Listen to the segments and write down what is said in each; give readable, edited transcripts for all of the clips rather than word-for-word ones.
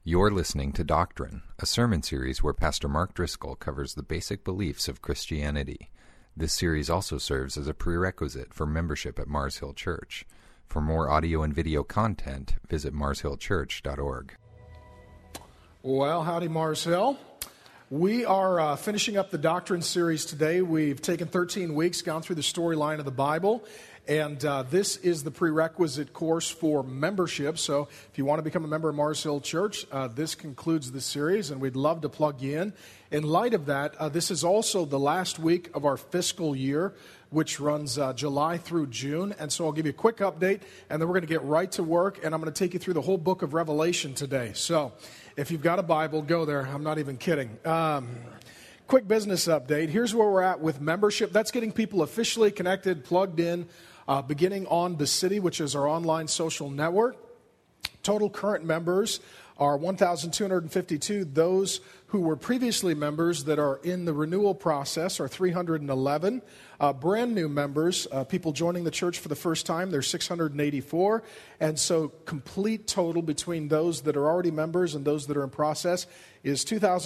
You're listening to Doctrine, a sermon series where Pastor Mark Driscoll covers the basic beliefs of Christianity. This series also serves as a prerequisite for membership at Mars Hill Church. For more audio and video content, visit marshillchurch.org. Well, howdy, Mars Hill. We are finishing up the Doctrine series today. We've taken 13 weeks, gone through the storyline of the Bible, and this is the prerequisite course for membership. So if you want to become a member of Mars Hill Church, this concludes the series, and we'd love to plug you in. In light of that, this is also the last week of our fiscal year, which runs July through June. And so I'll give you a quick update, and then we're going to get right to work, and I'm going to take you through the whole book of Revelation today. So if you've got a Bible, go there. I'm not even kidding. Quick business update. Here's where we're at with membership. That's getting people officially connected, plugged in, beginning on The City, which is our online social network. Total current members are 1,252. Those who were previously members that are in the renewal process are 311. Brand new members, people joining the church for the first time, there's 684. And so complete total between those that are already members and those that are in process is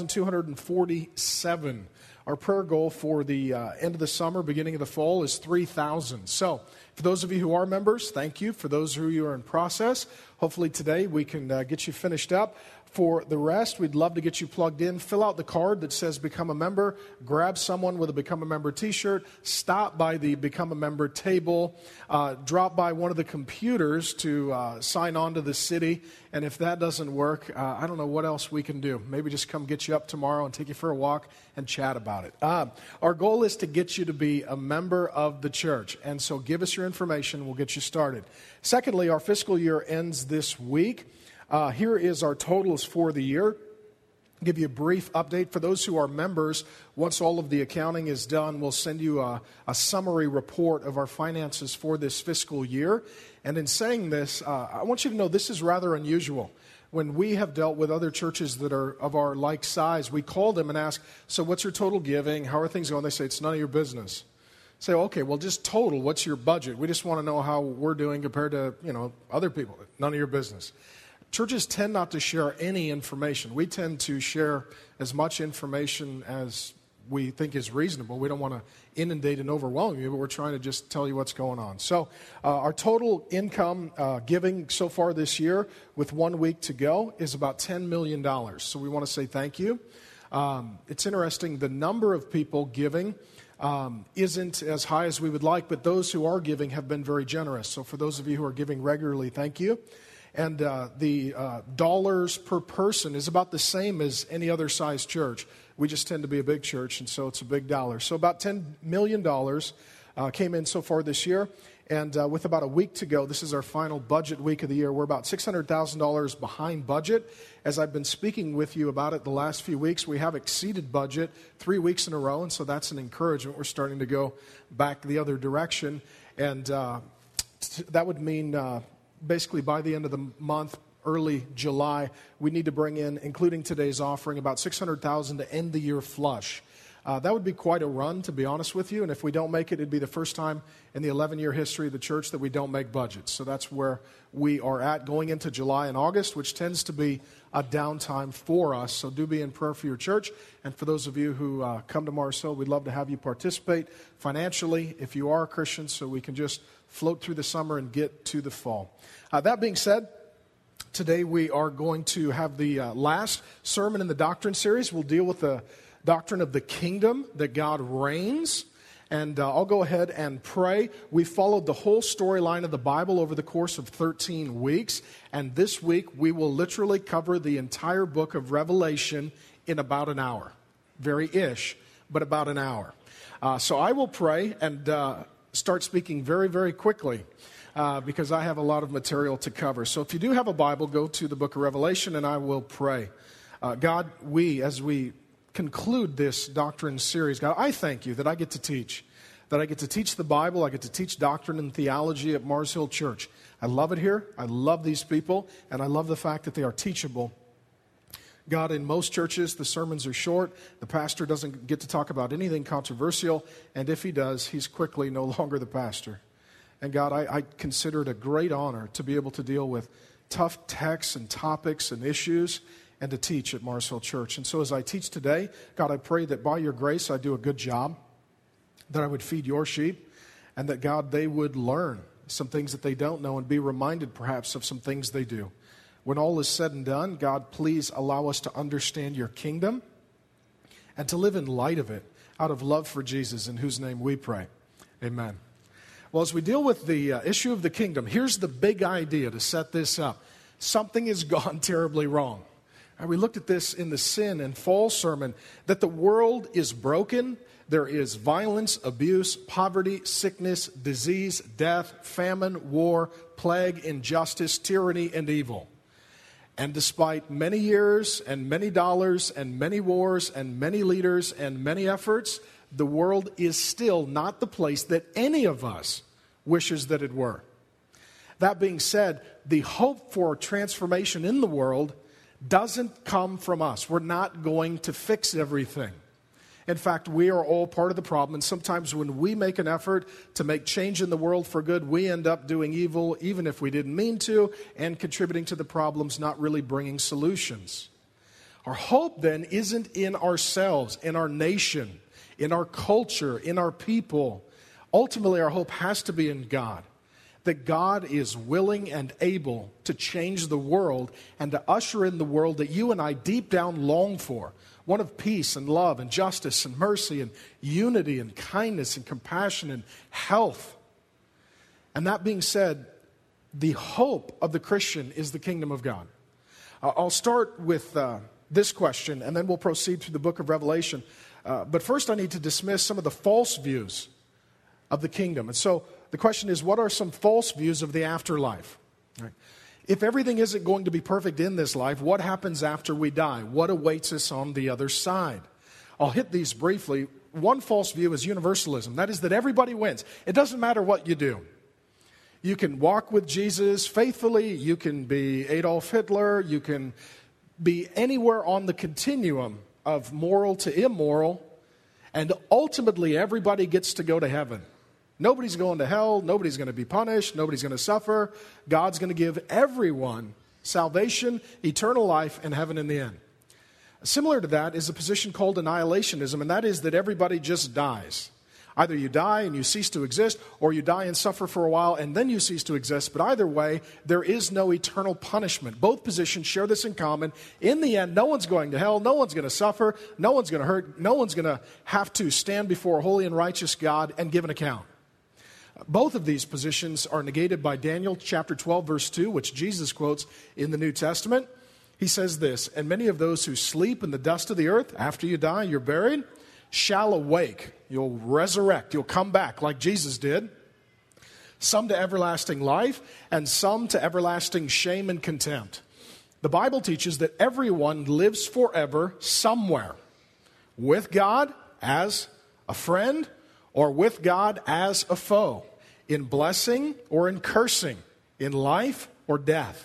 2,247. Our prayer goal for the end of the summer, beginning of the fall, is 3,000. So for those of you who are members, thank you. For those of you who are in process, hopefully today we can get you finished up. For the rest, we'd love to get you plugged in. Fill out the card that says Become a Member. Grab someone with a Become a Member t-shirt. Stop by the Become a Member table. Drop by one of the computers to sign on to The City. And if that doesn't work, I don't know what else we can do. Maybe just come get you up tomorrow and take you for a walk and chat about it. Our goal is to get you to be a member of the church. And so give us your information. We'll get you started. Secondly, our fiscal year ends this week. Here is our totals for the year. I'll give you a brief update. For those who are members, once all of the accounting is done, we'll send you a summary report of our finances for this fiscal year. And in saying this, I want you to know this is rather unusual. When we have dealt with other churches that are of our like size, we call them and ask, so what's your total giving? How are things going? They say, it's none of your business. Say, okay, well, just total, what's your budget? We just want to know how we're doing compared to, other people. None of your business. Churches tend not to share any information. We tend to share as much information as we think is reasonable. We don't want to inundate and overwhelm you, but we're trying to just tell you what's going on. So our total income giving so far this year, with 1 week to go, is about $10 million. So we want to say thank you. It's interesting, the number of people giving isn't as high as we would like, but those who are giving have been very generous. So for those of you who are giving regularly, thank you. And the dollars per person is about the same as any other size church. We just tend to be a big church, and so it's a big dollar. So about $10 million came in so far this year. And with about a week to go, this is our final budget week of the year. We're about $600,000 behind budget. As I've been speaking with you about it the last few weeks, we have exceeded budget 3 weeks in a row, and so that's an encouragement. We're starting to go back the other direction. And that would mean basically by the end of the month, early July, we need to bring in, including today's offering, about $600,000 to end the year flush. That would be quite a run, to be honest with you. And if we don't make it, it'd be the first time in the 11-year history of the church that we don't make budgets. So that's where we are at going into July and August, which tends to be a downtime for us. So do be in prayer for your church. And for those of you who come to Mars Hill, we'd love to have you participate financially if you are a Christian, so we can just float through the summer and get to the fall. That being said, today we are going to have the last sermon in the Doctrine series. We'll deal with the doctrine of the kingdom, that God reigns. And I'll go ahead and pray. We followed the whole storyline of the Bible over the course of 13 weeks. And this week we will literally cover the entire book of Revelation in about an hour. Very-ish, but about an hour. So I will pray and start speaking very, very quickly. Because I have a lot of material to cover. So if you do have a Bible, go to the book of Revelation and I will pray. God, as we conclude this doctrine series, God, I thank you that I get to teach. That I get to teach the Bible, I get to teach doctrine and theology at Mars Hill Church. I love it here, I love these people, and I love the fact that they are teachable. God, in most churches, the sermons are short. The pastor doesn't get to talk about anything controversial, and if he does, he's quickly no longer the pastor. And God, I consider it a great honor to be able to deal with tough texts and topics and issues and to teach at Mars Hill Church. And so as I teach today, God, I pray that by your grace I do a good job, that I would feed your sheep, and that, God, they would learn some things that they don't know and be reminded perhaps of some things they do. When all is said and done, God, please allow us to understand your kingdom and to live in light of it out of love for Jesus, in whose name we pray. Amen. Well, as we deal with the issue of the kingdom, here's the big idea to set this up. Something has gone terribly wrong. We looked at this in the sin and fall sermon, that the world is broken. There is violence, abuse, poverty, sickness, disease, death, famine, war, plague, injustice, tyranny, and evil. And despite many years and many dollars and many wars and many leaders and many efforts, the world is still not the place that any of us wishes that it were. That being said, the hope for transformation in the world doesn't come from us. We're not going to fix everything. In fact, we are all part of the problem, and sometimes when we make an effort to make change in the world for good, we end up doing evil, even if we didn't mean to, and contributing to the problems, not really bringing solutions. Our hope then isn't in ourselves, in our nation, in our culture, in our people. Ultimately, our hope has to be in God. That God is willing and able to change the world and to usher in the world that you and I deep down long for. One of peace and love and justice and mercy and unity and kindness and compassion and health. And that being said, the hope of the Christian is the kingdom of God. I'll start with this question, and then we'll proceed through the book of Revelation. But first I need to dismiss some of the false views of the kingdom. And so the question is, what are some false views of the afterlife? Right. If everything isn't going to be perfect in this life, what happens after we die? What awaits us on the other side? I'll hit these briefly. One false view is universalism. That is that everybody wins. It doesn't matter what you do. You can walk with Jesus faithfully. You can be Adolf Hitler. You can be anywhere on the continuum of moral to immoral. And ultimately, everybody gets to go to heaven. Nobody's going to hell. Nobody's going to be punished. Nobody's going to suffer. God's going to give everyone salvation, eternal life, and heaven in the end. Similar to that is a position called annihilationism, and that is that everybody just dies. Either you die and you cease to exist, or you die and suffer for a while and then you cease to exist. But either way, there is no eternal punishment. Both positions share this in common. In the end, no one's going to hell. No one's going to suffer. No one's going to hurt. No one's going to have to stand before a holy and righteous God and give an account. Both of these positions are negated by Daniel chapter 12, verse 2, which Jesus quotes in the New Testament. He says this, "And many of those who sleep in the dust of the earth, after you die, you're buried, shall awake." You'll resurrect. You'll come back like Jesus did. Some to everlasting life, and some to everlasting shame and contempt. The Bible teaches that everyone lives forever somewhere. With God as a friend, or with God as a foe. In blessing or in cursing. In life or death.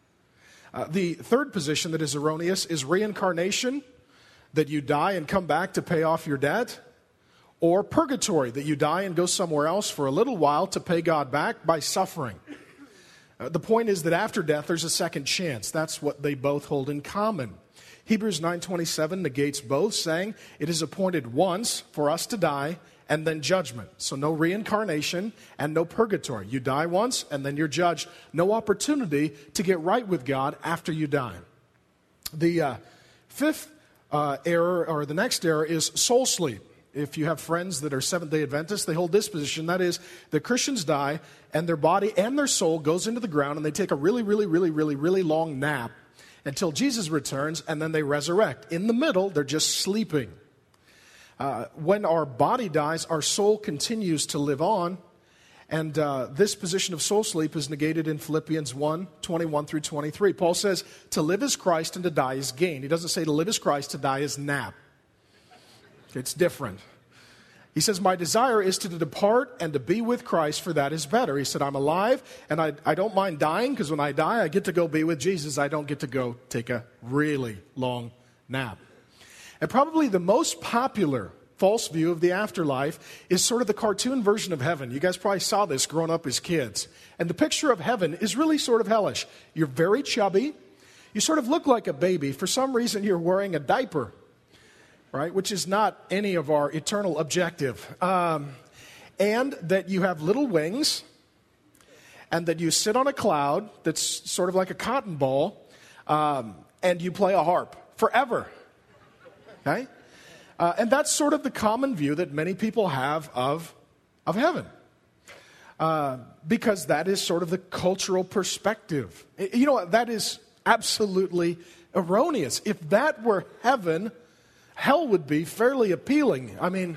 The third position that is erroneous is reincarnation, that you die and come back to pay off your debt, or purgatory, that you die and go somewhere else for a little while to pay God back by suffering. The point is that after death, there's a second chance. That's what they both hold in common. Hebrews 9:27 negates both, saying, "It is appointed once for us to die, and then judgment." So no reincarnation and no purgatory. You die once and then you're judged. No opportunity to get right with God after you die. The fifth error, or the next error, is soul sleep. If you have friends that are Seventh-day Adventists, they hold this position. That is, the Christians die and their body and their soul goes into the ground and they take a really long nap until Jesus returns, and then they resurrect. In the middle, they're just sleeping. When our body dies, our soul continues to live on. And this position of soul sleep is negated in Philippians 1:21 through 23. Paul says, to live is Christ and to die is gain. He doesn't say to live is Christ, to die is nap. It's different. He says, my desire is to depart and to be with Christ, for that is better. He said, I'm alive, and I don't mind dying, because when I die, I get to go be with Jesus. I don't get to go take a really long nap. And probably the most popular false view of the afterlife is sort of the cartoon version of heaven. You guys probably saw this growing up as kids. And the picture of heaven is really sort of hellish. You're very chubby. You sort of look like a baby. For some reason, you're wearing a diaper, right? Which is not any of our eternal objective. And that you have little wings, and that you sit on a cloud that's sort of like a cotton ball, and you play a harp forever. Okay? And that's sort of the common view that many people have of heaven. Because that is sort of the cultural perspective. You know what? That is absolutely erroneous. If that were heaven, hell would be fairly appealing. I mean,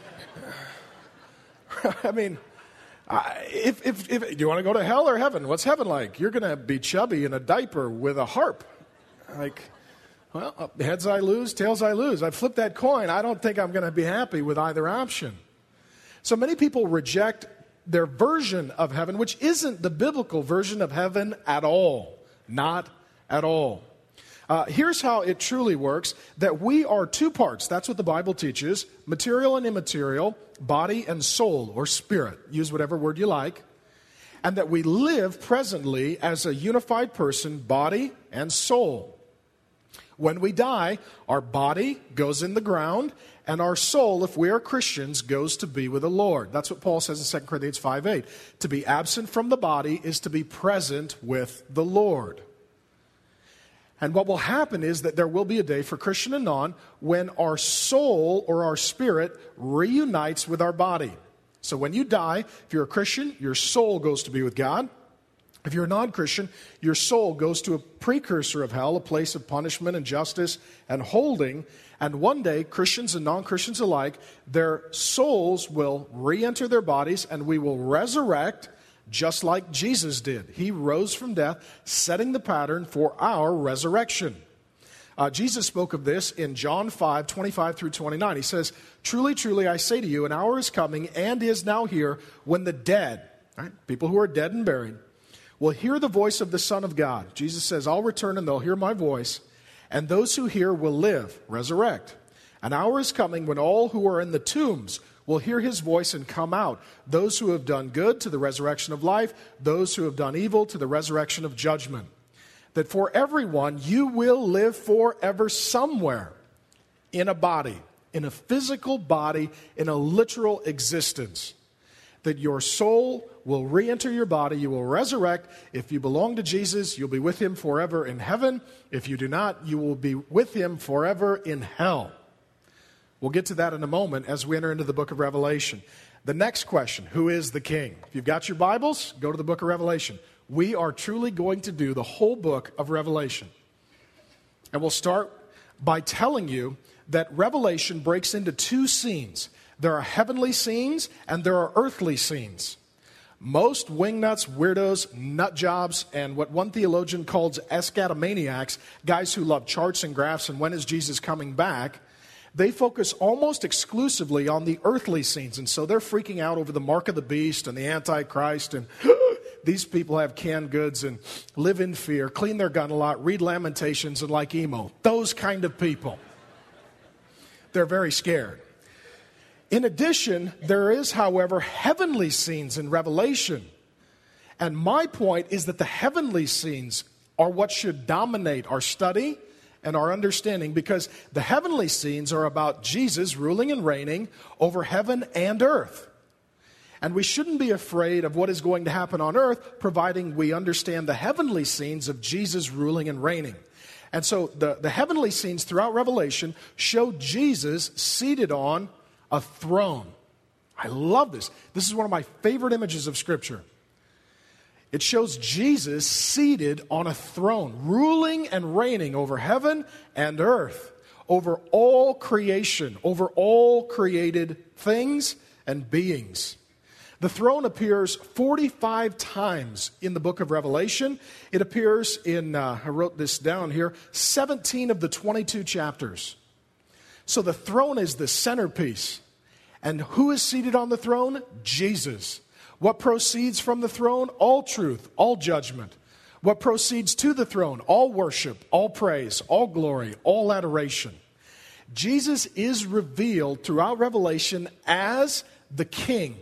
if do you want to go to hell or heaven? What's heaven like? You're going to be chubby in a diaper with a harp. Like, well, heads I lose, tails I lose. I flip that coin. I don't think I'm going to be happy with either option. So many people reject their version of heaven, which isn't the biblical version of heaven at all. Not at all. Here's how it truly works, that we are two parts. That's what the Bible teaches, material and immaterial, body and soul or spirit. Use whatever word you like. And that we live presently as a unified person, body and soul. When we die, our body goes in the ground, and our soul, if we are Christians, goes to be with the Lord. That's what Paul says in 2 Corinthians 5:8. To be absent from the body is to be present with the Lord. And what will happen is that there will be a day for Christian and non when our soul or our spirit reunites with our body. So when you die, if you're a Christian, your soul goes to be with God. If you're a non-Christian, your soul goes to a precursor of hell, a place of punishment and justice and holding. And one day, Christians and non-Christians alike, their souls will re-enter their bodies and we will resurrect just like Jesus did. He rose from death, setting the pattern for our resurrection. Jesus spoke of this in John 5:25 through 29. He says, "Truly, truly, I say to you, an hour is coming and is now here when the dead," right, people who are dead and buried, "will hear the voice of the Son of God." Jesus says, "I'll return and they'll hear my voice, and those who hear will live," resurrect. "An hour is coming when all who are in the tombs will hear his voice and come out. Those who have done good to the resurrection of life, those who have done evil to the resurrection of judgment. That for everyone you will live forever somewhere in a body, in a physical body, in a literal existence. That your soul will re-enter your body, you will resurrect. If you belong to Jesus, you'll be with him forever in heaven. If you do not, you will be with him forever in hell." We'll get to that in a moment as we enter into the book of Revelation. The next question, who is the king? If you've got your Bibles, go to the book of Revelation. We are truly going to do the whole book of Revelation. And we'll start by telling you that Revelation breaks into two scenes. There are heavenly scenes and there are earthly scenes. Most wingnuts, weirdos, nut jobs, and what one theologian calls eschatomaniacs, guys who love charts and graphs and when is Jesus coming back, they focus almost exclusively on the earthly scenes. And so they're freaking out over the mark of the beast and the Antichrist. And these people have canned goods and live in fear, clean their gun a lot, read Lamentations and like emo. Those kind of people. They're very scared. In addition, there is, however, heavenly scenes in Revelation. And my point is that the heavenly scenes are what should dominate our study and our understanding, because the heavenly scenes are about Jesus ruling and reigning over heaven and earth. And we shouldn't be afraid of what is going to happen on earth, providing we understand the heavenly scenes of Jesus ruling and reigning. And so the heavenly scenes throughout Revelation show Jesus seated on a throne. I love this. This is one of my favorite images of Scripture. It shows Jesus seated on a throne, ruling and reigning over heaven and earth, over all creation, over all created things and beings. The throne appears 45 times in the book of Revelation. It appears in, I wrote this down here, 17 of the 22 chapters. So the throne is the centerpiece. And who is seated on the throne? Jesus. What proceeds from the throne? All truth, all judgment. What proceeds to the throne? All worship, all praise, all glory, all adoration. Jesus is revealed throughout Revelation as the King.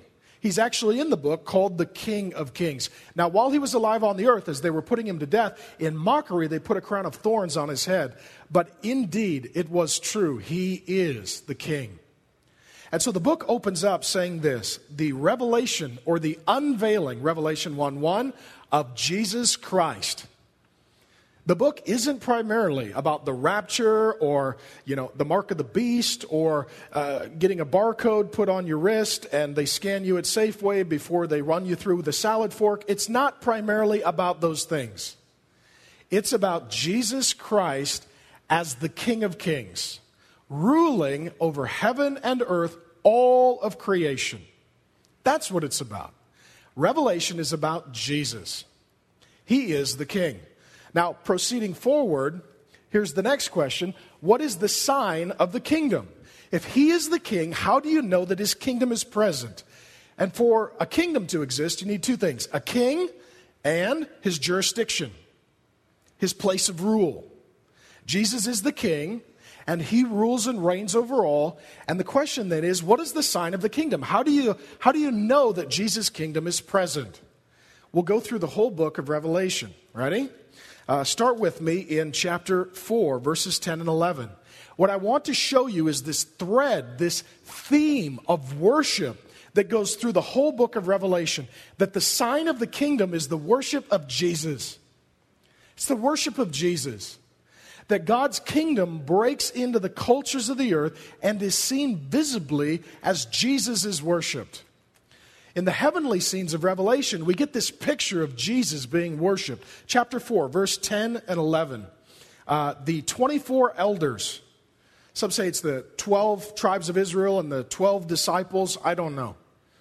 He's actually in the book called the King of Kings. Now, while he was alive on the earth, as they were putting him to death, in mockery, they put a crown of thorns on his head. But indeed, it was true. He is the King. And so the book opens up saying this, the revelation or the unveiling, Revelation 1:1, of Jesus Christ. The book isn't primarily about the rapture or, the mark of the beast or getting a barcode put on your wrist and they scan you at Safeway before they run you through with a salad fork. It's not primarily about those things. It's about Jesus Christ as the King of Kings, ruling over heaven and earth, all of creation. That's what it's about. Revelation is about Jesus. He is the King. Now, proceeding forward, here's the next question. What is the sign of the kingdom? If he is the king, how do you know that his kingdom is present? And for a kingdom to exist, you need two things. A king and his jurisdiction, his place of rule. Jesus is the king, and he rules and reigns over all. And the question then is, what is the sign of the kingdom? How do you know that Jesus' kingdom is present? We'll go through the whole book of Revelation. Ready? Start with me in chapter 4, verses 10 and 11. What I want to show you is this thread, this theme of worship that goes through the whole book of Revelation, that the sign of the kingdom is the worship of Jesus. It's the worship of Jesus. That God's kingdom breaks into the cultures of the earth and is seen visibly as Jesus is worshiped. In the heavenly scenes of Revelation, we get this picture of Jesus being worshiped. Chapter 4, verse 10 and 11. The 24 elders. Some say it's the 12 tribes of Israel and the 12 disciples. I don't know.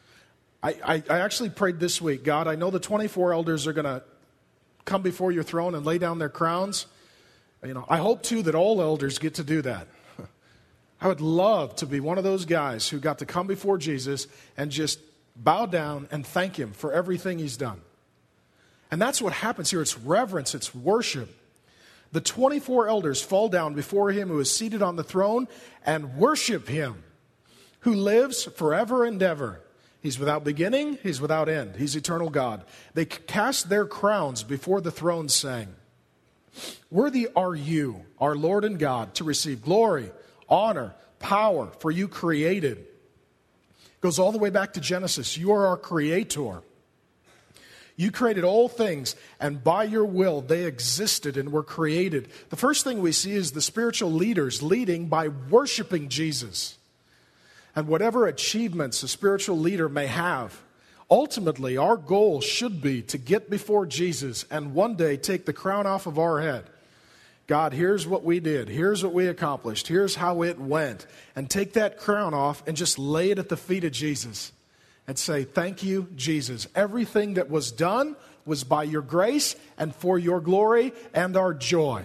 I actually prayed this week, God, I know the 24 elders are going to come before your throne and lay down their crowns. I hope, too, that all elders get to do that. I would love to be one of those guys who got to come before Jesus and just bow down and thank him for everything he's done. And that's what happens here. It's reverence, it's worship. The 24 elders fall down before him who is seated on the throne and worship him, who lives forever and ever. He's without beginning, he's without end. He's eternal God. They cast their crowns before the throne, saying, "Worthy are you, our Lord and God, to receive glory, honor, power, for you created." Goes all the way back to Genesis. You are our creator. You created all things, and by your will they existed and were created. The first thing we see is the spiritual leaders leading by worshiping Jesus. And whatever achievements a spiritual leader may have, ultimately our goal should be to get before Jesus and one day take the crown off of our head. God, here's what we did. Here's what we accomplished. Here's how it went. And take that crown off and just lay it at the feet of Jesus and say, thank you, Jesus. Everything that was done was by your grace and for your glory and our joy.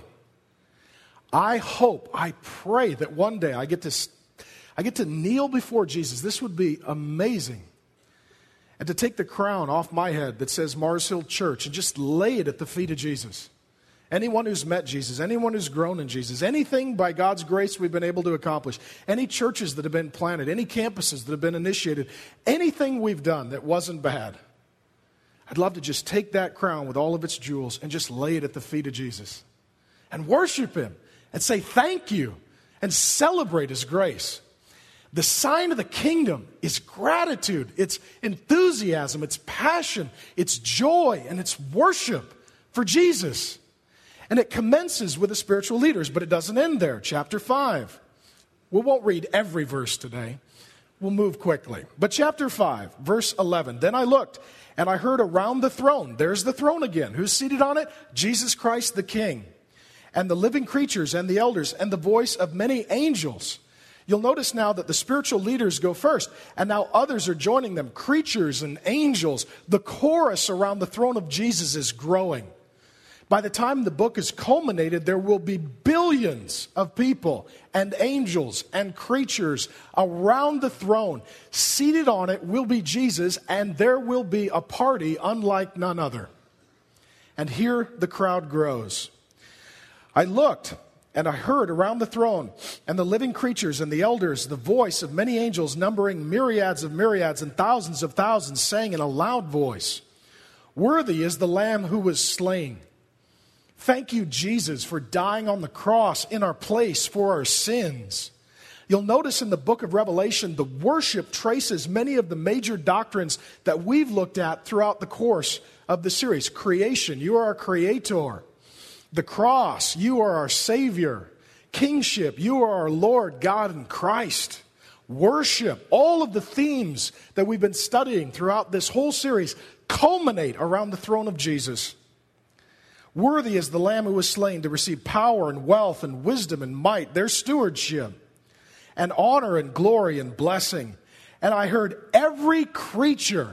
I hope, I pray that one day I get to kneel before Jesus. This would be amazing. And to take the crown off my head that says Mars Hill Church and just lay it at the feet of Jesus. Anyone who's met Jesus, anyone who's grown in Jesus, anything by God's grace we've been able to accomplish, any churches that have been planted, any campuses that have been initiated, anything we've done that wasn't bad, I'd love to just take that crown with all of its jewels and just lay it at the feet of Jesus and worship him and say thank you and celebrate his grace. The sign of the kingdom is gratitude, it's enthusiasm, it's passion, it's joy, and it's worship for Jesus. And it commences with the spiritual leaders, but it doesn't end there. Chapter 5. We won't read every verse today. We'll move quickly. But chapter 5, verse 11. Then I looked, and I heard around the throne, there's the throne again. Who's seated on it? Jesus Christ the King. And the living creatures and the elders and the voice of many angels. You'll notice now that the spiritual leaders go first, and now others are joining them, creatures and angels. The chorus around the throne of Jesus is growing. By the time the book is culminated, there will be billions of people and angels and creatures around the throne. Seated on it will be Jesus, and there will be a party unlike none other. And here the crowd grows. I looked, And I heard around the throne and the living creatures and the elders the voice of many angels numbering myriads of myriads and thousands of thousands, saying in a loud voice, "Worthy is the Lamb who was slain. Thank you, Jesus, for dying on the cross in our place for our sins." You'll notice in the book of Revelation, the worship traces many of the major doctrines that we've looked at throughout the course of the series. Creation, you are our creator. The cross, you are our Savior. Kingship, you are our Lord, God, and Christ. Worship, all of the themes that we've been studying throughout this whole series culminate around the throne of Jesus. Worthy is the Lamb who was slain to receive power and wealth and wisdom and might, their stewardship, and honor and glory and blessing. And I heard every creature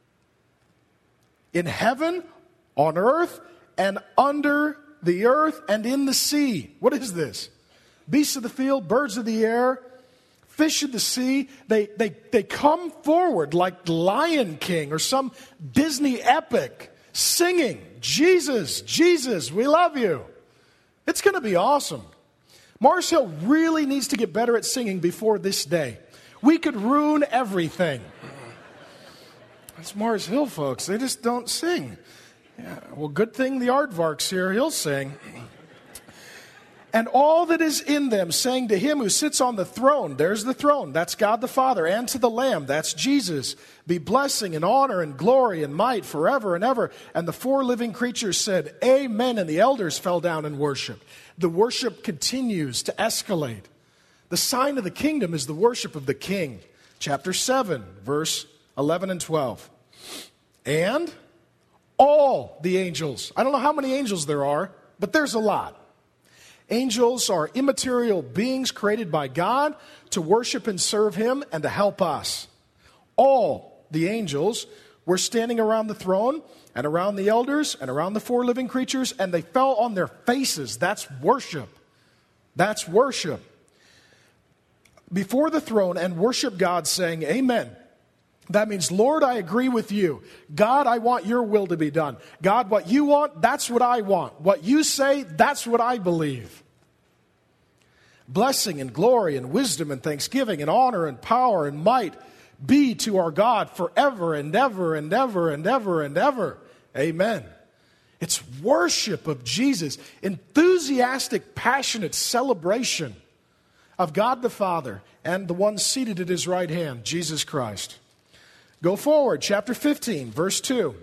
in heaven, on earth, and under the earth, and in the sea. What is this? Beasts of the field, birds of the air, fish of the sea. They come forward like Lion King or some Disney epic, singing, "Jesus, Jesus, we love you." It's going to be awesome. Mars Hill really needs to get better at singing before this day. We could ruin everything. That's Mars Hill, folks. They just don't sing. Yeah, well, good thing the aardvark's here. He'll sing. And all that is in them, saying to him who sits on the throne, there's the throne, that's God the Father, and to the Lamb, that's Jesus, be blessing and honor and glory and might forever and ever. And the four living creatures said, Amen, and the elders fell down and worshiped. The worship continues to escalate. The sign of the kingdom is the worship of the King. Chapter 7, verse 11 and 12. And all the angels, I don't know how many angels there are, but there's a lot. Angels are immaterial beings created by God to worship and serve Him and to help us. All the angels were standing around the throne and around the elders and around the four living creatures, and they fell on their faces. That's worship. That's worship. Before the throne and worship God, saying, Amen. That means, Lord, I agree with you. God, I want your will to be done. God, what you want, that's what I want. What you say, that's what I believe. Blessing and glory and wisdom and thanksgiving and honor and power and might be to our God forever and ever and ever and ever and ever. Amen. It's worship of Jesus, enthusiastic, passionate celebration of God the Father and the one seated at His right hand, Jesus Christ. Go forward, chapter 15, verse 2.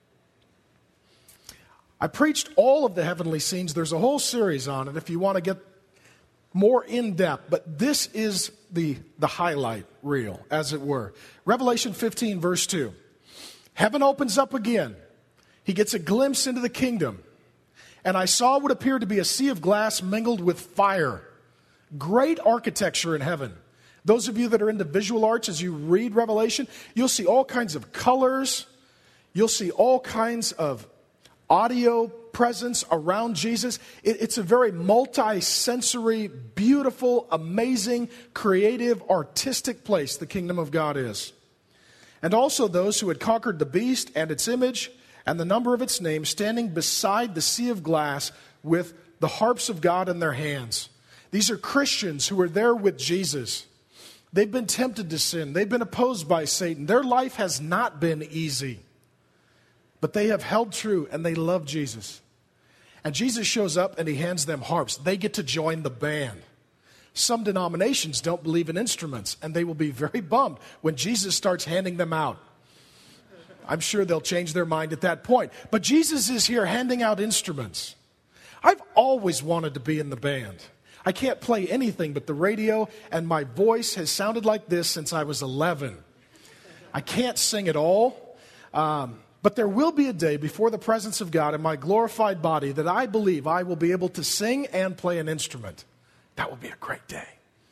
I preached all of the heavenly scenes. There's a whole series on it if you want to get more in-depth. But this is the highlight reel, as it were. Revelation 15, verse 2. Heaven opens up again. He gets a glimpse into the kingdom. And I saw what appeared to be a sea of glass mingled with fire. Great architecture in heaven. Those of you that are into visual arts, as you read Revelation, you'll see all kinds of colors. You'll see all kinds of audio presence around Jesus. It's a very multi-sensory, beautiful, amazing, creative, artistic place the kingdom of God is. And also those who had conquered the beast and its image and the number of its name, standing beside the sea of glass with the harps of God in their hands. These are Christians who are there with Jesus. They've been tempted to sin. They've been opposed by Satan. Their life has not been easy. But they have held true and they love Jesus. And Jesus shows up and He hands them harps. They get to join the band. Some denominations don't believe in instruments, and they will be very bummed when Jesus starts handing them out. I'm sure they'll change their mind at that point. But Jesus is here handing out instruments. I've always wanted to be in the band. I can't play anything but the radio, and my voice has sounded like this since I was 11. I can't sing at all, but there will be a day before the presence of God in my glorified body that I believe I will be able to sing and play an instrument. That will be a great day.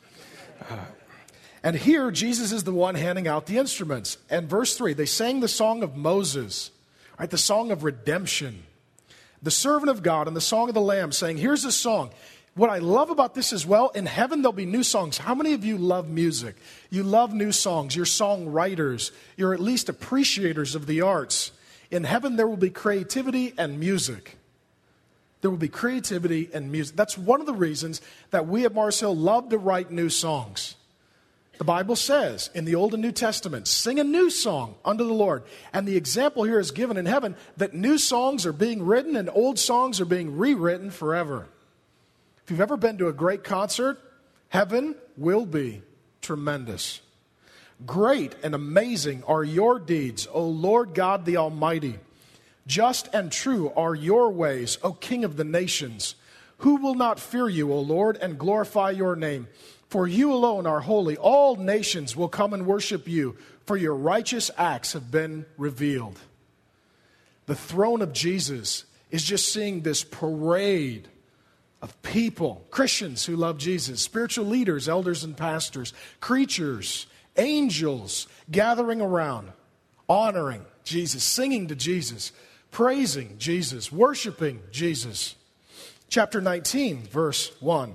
And here, Jesus is the one handing out the instruments. And verse 3, they sang the song of Moses, right? The song of redemption. The servant of God and the song of the Lamb, saying, here's a song. What I love about this as well, in heaven there'll be new songs. How many of you love music? You love new songs. You're songwriters. You're at least appreciators of the arts. In heaven there will be creativity and music. There will be creativity and music. That's one of the reasons that we at Mars Hill love to write new songs. The Bible says in the Old and New Testament, sing a new song unto the Lord. And the example here is given in heaven that new songs are being written and old songs are being rewritten forever. If you've ever been to a great concert, heaven will be tremendous. Great and amazing are your deeds, O Lord God the Almighty. Just and true are your ways, O King of the nations. Who will not fear you, O Lord, and glorify your name? For you alone are holy. All nations will come and worship you, for your righteous acts have been revealed. The throne of Jesus is just seeing this parade of people, Christians who love Jesus, spiritual leaders, elders and pastors, creatures, angels gathering around, honoring Jesus, singing to Jesus, praising Jesus, worshiping Jesus. Chapter 19, verse 1.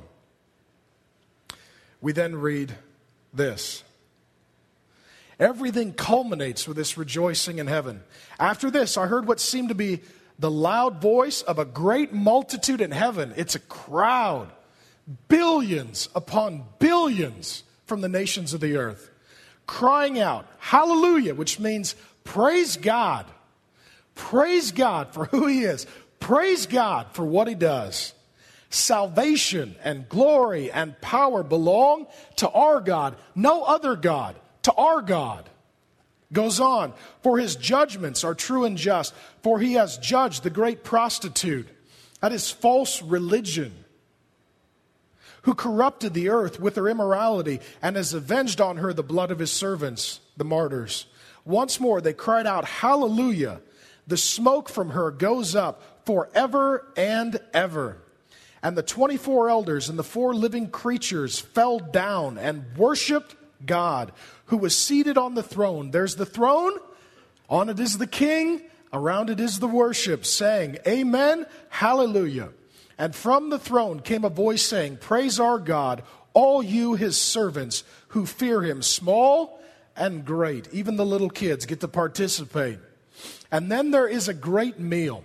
We then read this. Everything culminates with this rejoicing in heaven. After this, I heard what seemed to be the loud voice of a great multitude in heaven. It's a crowd, billions upon billions from the nations of the earth, crying out, hallelujah, which means praise God. Praise God for who He is. Praise God for what He does. Salvation and glory and power belong to our God, no other God, to our God. Goes on, for His judgments are true and just, for He has judged the great prostitute, that is false religion, who corrupted the earth with her immorality and has avenged on her the blood of His servants, the martyrs. Once more they cried out, hallelujah. The smoke from her goes up forever and ever. And the 24 elders and the 4 living creatures fell down and worshiped God, who was seated on the throne. There's the throne, on it is the King, around it is the worship, saying, Amen, hallelujah. And from the throne came a voice saying, Praise our God, all you His servants who fear Him, small and great. Even the little kids get to participate. And then there is a great meal.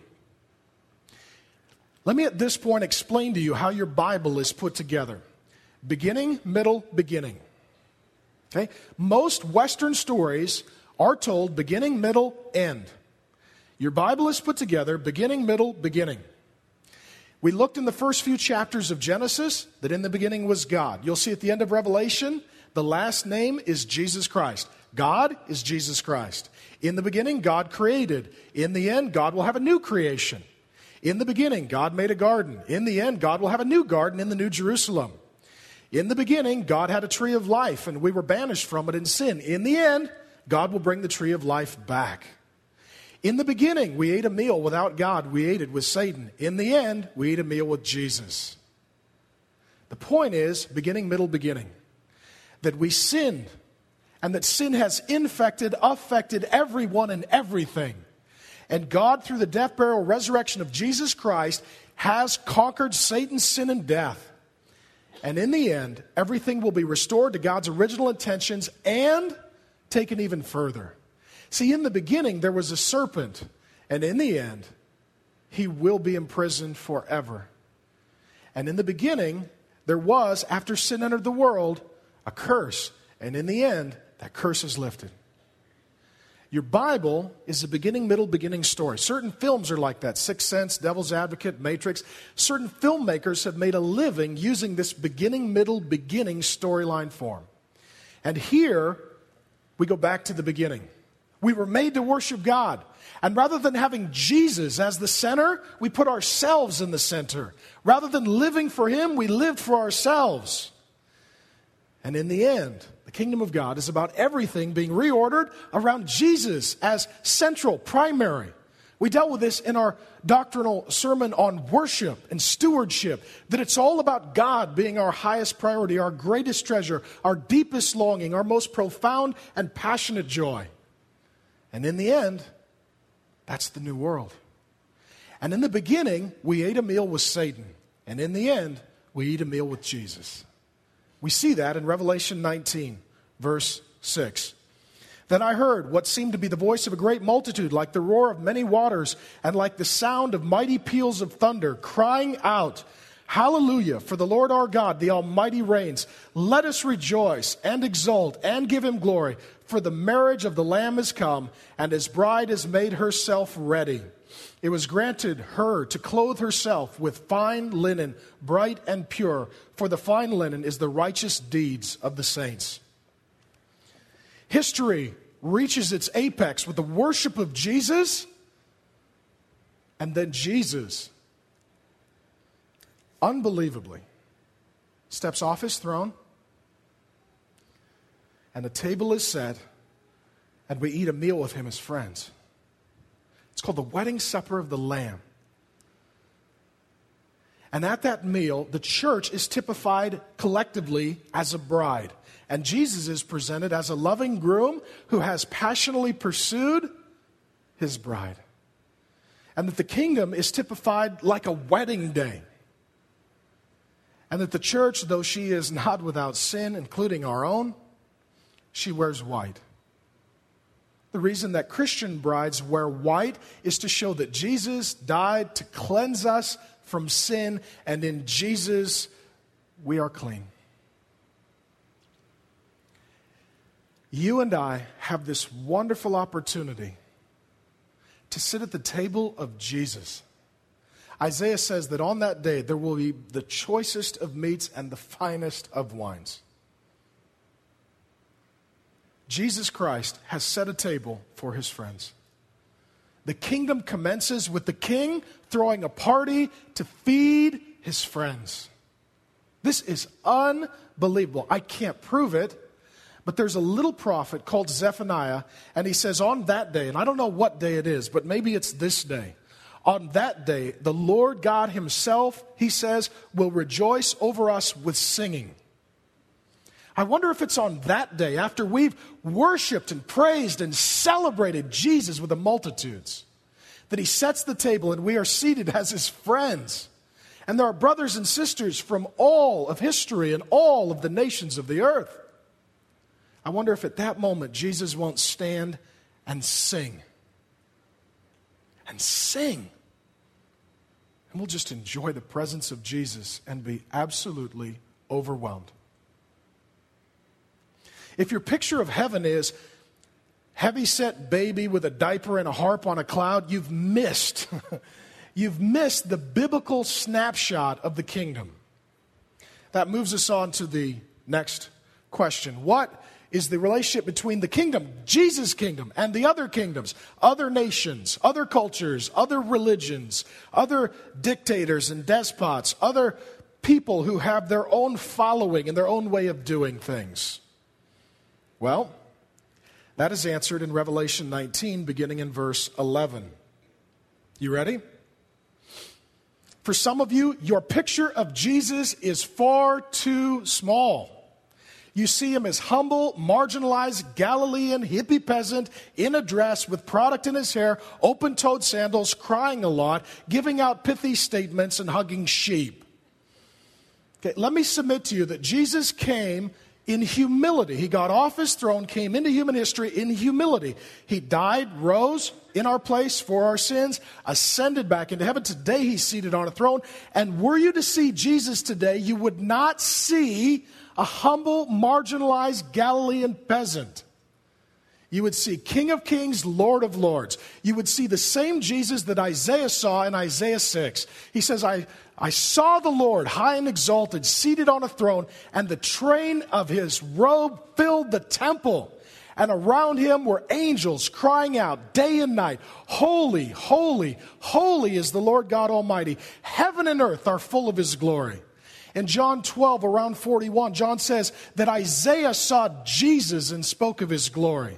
Let me at this point explain to you how your Bible is put together. Beginning, middle, beginning. Okay? Most Western stories are told beginning, middle, end. Your Bible is put together beginning, middle, beginning. We looked in the first few chapters of Genesis that in the beginning was God. You'll see at the end of Revelation, the last name is Jesus Christ. God is Jesus Christ. In the beginning, God created. In the end, God will have a new creation. In the beginning, God made a garden. In the end, God will have a new garden in the New Jerusalem. In the beginning, God had a tree of life, and we were banished from it in sin. In the end, God will bring the tree of life back. In the beginning, we ate a meal without God. We ate it with Satan. In the end, we ate a meal with Jesus. The point is, beginning, middle, beginning. That we sinned, and that sin has affected everyone and everything. And God, through the death, burial, resurrection of Jesus Christ, has conquered Satan's sin and death. And in the end, everything will be restored to God's original intentions and taken even further. See, in the beginning, there was a serpent. And in the end, he will be imprisoned forever. And in the beginning, there was, after sin entered the world, a curse. And in the end, that curse is lifted. Your Bible is a beginning, middle, beginning story. Certain films are like that. Sixth Sense, Devil's Advocate, Matrix. Certain filmmakers have made a living using this beginning, middle, beginning storyline form. And here, we go back to the beginning. We were made to worship God. And rather than having Jesus as the center, we put ourselves in the center. Rather than living for Him, we lived for ourselves. And in the end, the kingdom of God is about everything being reordered around Jesus as central, primary. We dealt with this in our doctrinal sermon on worship and stewardship, that it's all about God being our highest priority, our greatest treasure, our deepest longing, our most profound and passionate joy. And in the end, that's the new world. And in the beginning, we ate a meal with Satan. And in the end, we eat a meal with Jesus. We see that in Revelation 19, verse 6. Then I heard what seemed to be the voice of a great multitude, like the roar of many waters, and like the sound of mighty peals of thunder, crying out, Hallelujah, for the Lord our God, the Almighty reigns. Let us rejoice and exult and give him glory, for the marriage of the Lamb is come, and his bride has made herself ready. It was granted her to clothe herself with fine linen, bright and pure, for the fine linen is the righteous deeds of the saints. History reaches its apex with the worship of Jesus, and then Jesus, unbelievably, steps off his throne, and a table is set, and we eat a meal with him as friends. It's called the wedding supper of the Lamb. And at that meal, the church is typified collectively as a bride. And Jesus is presented as a loving groom who has passionately pursued his bride. And that the kingdom is typified like a wedding day. And that the church, though she is not without sin, including our own, she wears white. The reason that Christian brides wear white is to show that Jesus died to cleanse us from sin, and in Jesus we are clean. You and I have this wonderful opportunity to sit at the table of Jesus. Isaiah says that on that day there will be the choicest of meats and the finest of wines. Jesus Christ has set a table for his friends. The kingdom commences with the king throwing a party to feed his friends. This is unbelievable. I can't prove it, but there's a little prophet called Zephaniah, and he says on that day, and I don't know what day it is, but maybe it's this day. On that day, the Lord God himself, he says, will rejoice over us with singing. I wonder if it's on that day, after we've worshiped and praised and celebrated Jesus with the multitudes, that he sets the table and we are seated as his friends. And there are brothers and sisters from all of history and all of the nations of the earth. I wonder if at that moment Jesus won't stand and sing. And sing. And we'll just enjoy the presence of Jesus and be absolutely overwhelmed. If your picture of heaven is heavy-set baby with a diaper and a harp on a cloud, you've missed the biblical snapshot of the kingdom. That moves us on to the next question. What is the relationship between the kingdom, Jesus' kingdom, and the other kingdoms, other nations, other cultures, other religions, other dictators and despots, other people who have their own following and their own way of doing things? Well, that is answered in Revelation 19, beginning in verse 11. You ready? For some of you, your picture of Jesus is far too small. You see him as humble, marginalized Galilean hippie peasant in a dress with product in his hair, open-toed sandals, crying a lot, giving out pithy statements and hugging sheep. Okay, let me submit to you that Jesus came in humility. He got off his throne, came into human history in humility. He died, rose in our place for our sins, ascended back into heaven. Today he's seated on a throne. And were you to see Jesus today, you would not see a humble, marginalized Galilean peasant. You would see King of Kings, Lord of Lords. You would see the same Jesus that Isaiah saw in Isaiah 6. He says, I saw the Lord high and exalted, seated on a throne, and the train of his robe filled the temple. And around him were angels crying out day and night, Holy, holy, holy is the Lord God Almighty. Heaven and earth are full of his glory. In John 12, around 41, John says that Isaiah saw Jesus and spoke of his glory.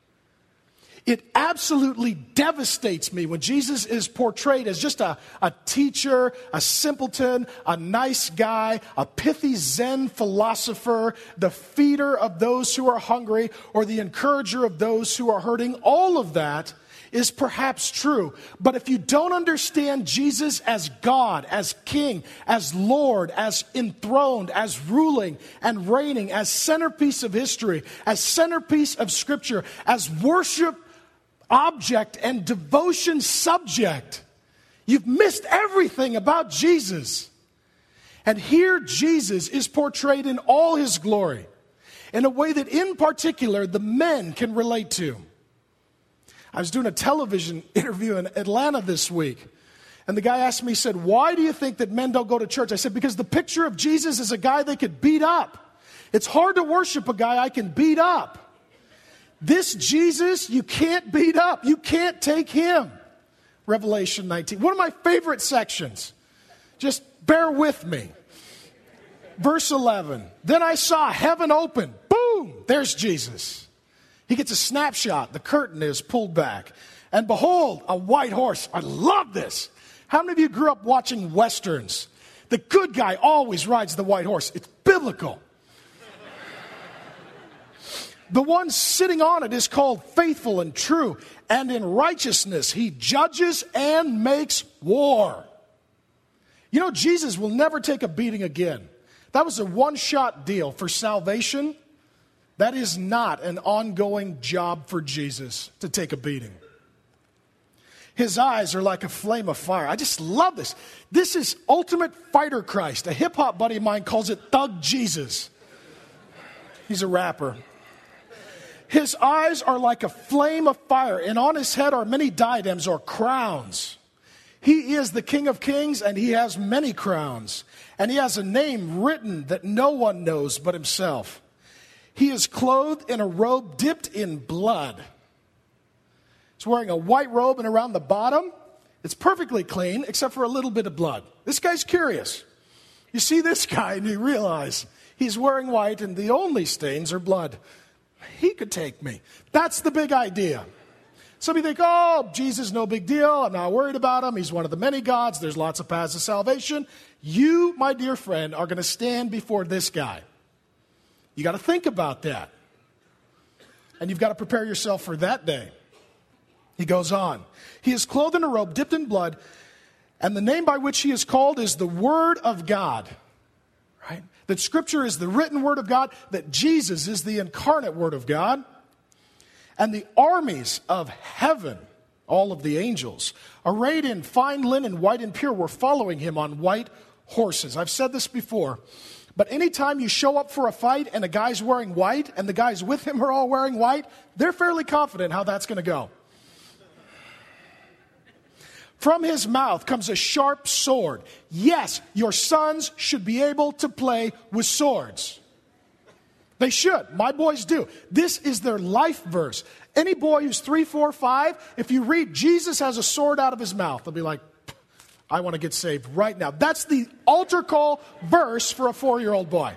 It absolutely devastates me when Jesus is portrayed as just a teacher, a simpleton, a nice guy, a pithy Zen philosopher, the feeder of those who are hungry, or the encourager of those who are hurting. All of that is perhaps true. But if you don't understand Jesus as God, as King, as Lord, as enthroned, as ruling and reigning, as centerpiece of history, as centerpiece of Scripture, as worship object and devotion subject, you've missed everything about Jesus. And here Jesus is portrayed in all his glory, in a way that in particular the men can relate to. I was doing a television interview in Atlanta this week, and the guy asked me, he said, why do you think that men don't go to church? I said, because the picture of Jesus is a guy they could beat up. It's hard to worship a guy I can beat up. This Jesus, you can't beat up. You can't take him. Revelation 19. One of my favorite sections. Just bear with me. Verse 11. Then I saw heaven open. Boom! There's Jesus. He gets a snapshot. The curtain is pulled back. And behold, a white horse. I love this. How many of you grew up watching Westerns? The good guy always rides the white horse. It's biblical. The one sitting on it is called Faithful and True. And in righteousness he judges and makes war. You know, Jesus will never take a beating again. That was a one-shot deal for salvation. That is not an ongoing job for Jesus to take a beating. His eyes are like a flame of fire. I just love this. This is ultimate fighter Christ. A hip-hop buddy of mine calls it Thug Jesus. He's a rapper. His eyes are like a flame of fire, and on his head are many diadems or crowns. He is the King of Kings, and he has many crowns. And he has a name written that no one knows but himself. He is clothed in a robe dipped in blood. He's wearing a white robe, and around the bottom, it's perfectly clean, except for a little bit of blood. This guy's curious. You see this guy, and you realize he's wearing white, and the only stains are blood. He could take me. That's the big idea. Some of you think, oh, Jesus, no big deal. I'm not worried about him. He's one of the many gods. There's lots of paths to salvation. You, my dear friend, are going to stand before this guy. You got to think about that. And you've got to prepare yourself for that day. He goes on. He is clothed in a robe dipped in blood, and the name by which he is called is the Word of God. Right? That Scripture is the written Word of God, that Jesus is the incarnate Word of God. And the armies of heaven, all of the angels, arrayed in fine linen, white and pure, were following him on white horses. I've said this before, but anytime you show up for a fight and a guy's wearing white and the guys with him are all wearing white, they're fairly confident how that's going to go. From his mouth comes a sharp sword. Yes, your sons should be able to play with swords. They should. My boys do. This is their life verse. Any boy who's 3, 4, 5, if you read Jesus has a sword out of his mouth, they'll be like, I want to get saved right now. That's the altar call verse for a 4-year-old boy.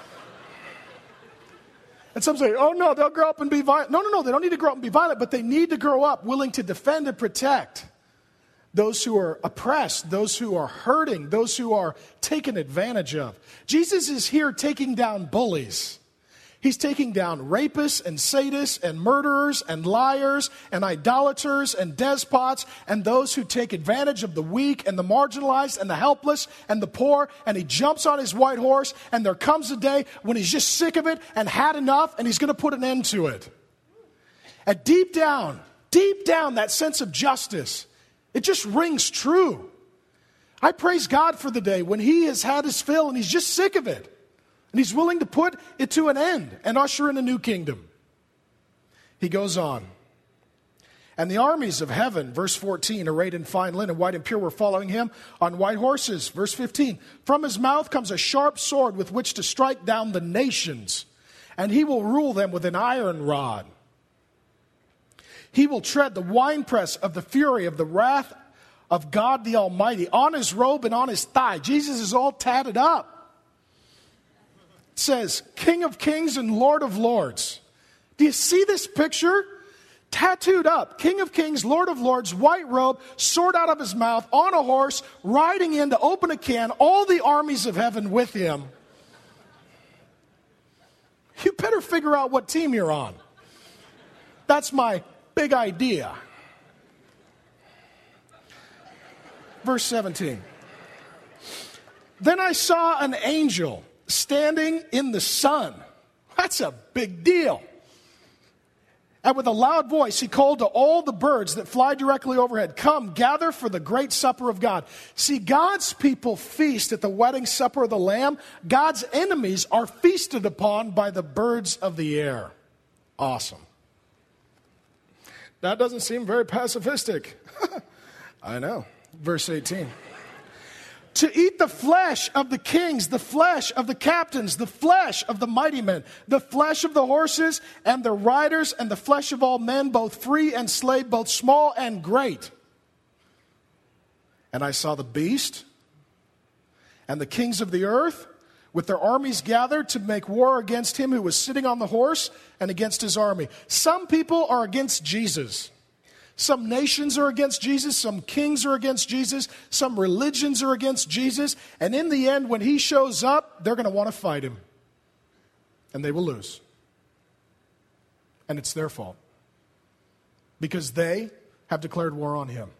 And some say, oh no, they'll grow up and be violent. No, they don't need to grow up and be violent, but they need to grow up willing to defend and protect those who are oppressed, those who are hurting, those who are taken advantage of. Jesus is here taking down bullies. He's taking down rapists and sadists and murderers and liars and idolaters and despots and those who take advantage of the weak and the marginalized and the helpless and the poor. And he jumps on his white horse, and there comes a day when he's just sick of it and had enough, and he's going to put an end to it. And deep down, that sense of justice, it just rings true. I praise God for the day when he has had his fill and he's just sick of it. And he's willing to put it to an end and usher in a new kingdom. He goes on. And the armies of heaven, verse 14, arrayed in fine linen, white and pure, were following him on white horses. Verse 15, from his mouth comes a sharp sword with which to strike down the nations, and he will rule them with an iron rod. He will tread the winepress of the fury of the wrath of God the Almighty. On his robe and on his thigh, Jesus is all tatted up. It says, King of Kings and Lord of Lords. Do you see this picture? Tattooed up, King of Kings, Lord of Lords, white robe, sword out of his mouth, on a horse, riding in to open a can, all the armies of heaven with him. You better figure out what team you're on. That's my big idea. Verse 17. Then I saw an angel standing in the sun. That's a big deal. And with a loud voice, he called to all the birds that fly directly overhead, "Come, gather for the great supper of God." See, God's people feast at the wedding supper of the Lamb. God's enemies are feasted upon by the birds of the air. Awesome. That doesn't seem very pacifistic. I know. Verse 18. To eat the flesh of the kings, the flesh of the captains, the flesh of the mighty men, the flesh of the horses and the riders, and the flesh of all men, both free and slave, both small and great. And I saw the beast and the kings of the earth with their armies gathered to make war against him who was sitting on the horse and against his army. Some people are against Jesus. Some nations are against Jesus. Some kings are against Jesus. Some religions are against Jesus. And in the end, when he shows up, they're going to want to fight him. And they will lose. And it's their fault. Because they have declared war on him.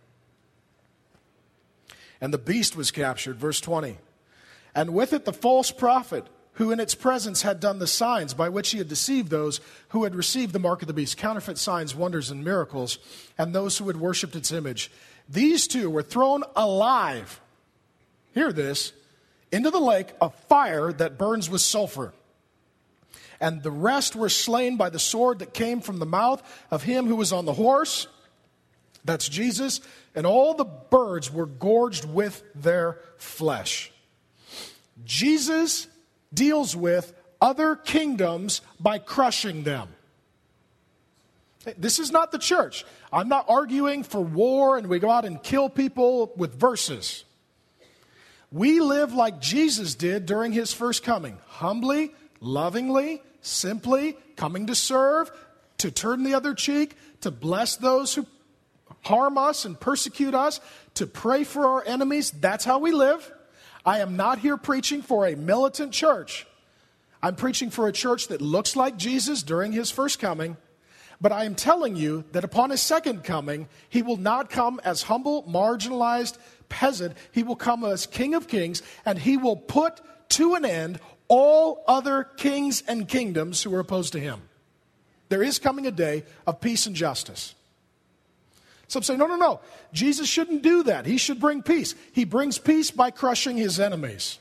And the beast was captured, verse 20. And with it the false prophet, who in its presence had done the signs by which he had deceived those who had received the mark of the beast, counterfeit signs, wonders, and miracles, and those who had worshipped its image. These two were thrown alive, hear this, into the lake of fire that burns with sulfur. And the rest were slain by the sword that came from the mouth of him who was on the horse, that's Jesus, and all the birds were gorged with their flesh. Jesus deals with other kingdoms by crushing them. This is not the church. I'm not arguing for war and we go out and kill people with verses. We live like Jesus did during his first coming. Humbly, lovingly, simply, coming to serve, to turn the other cheek, to bless those who harm us and persecute us, to pray for our enemies. That's how we live. I am not here preaching for a militant church. I'm preaching for a church that looks like Jesus during his first coming. But I am telling you that upon his second coming, he will not come as humble, marginalized peasant. He will come as King of Kings, and he will put to an end all other kings and kingdoms who are opposed to him. There is coming a day of peace and justice. Some say, no. Jesus shouldn't do that. He should bring peace. He brings peace by crushing his enemies.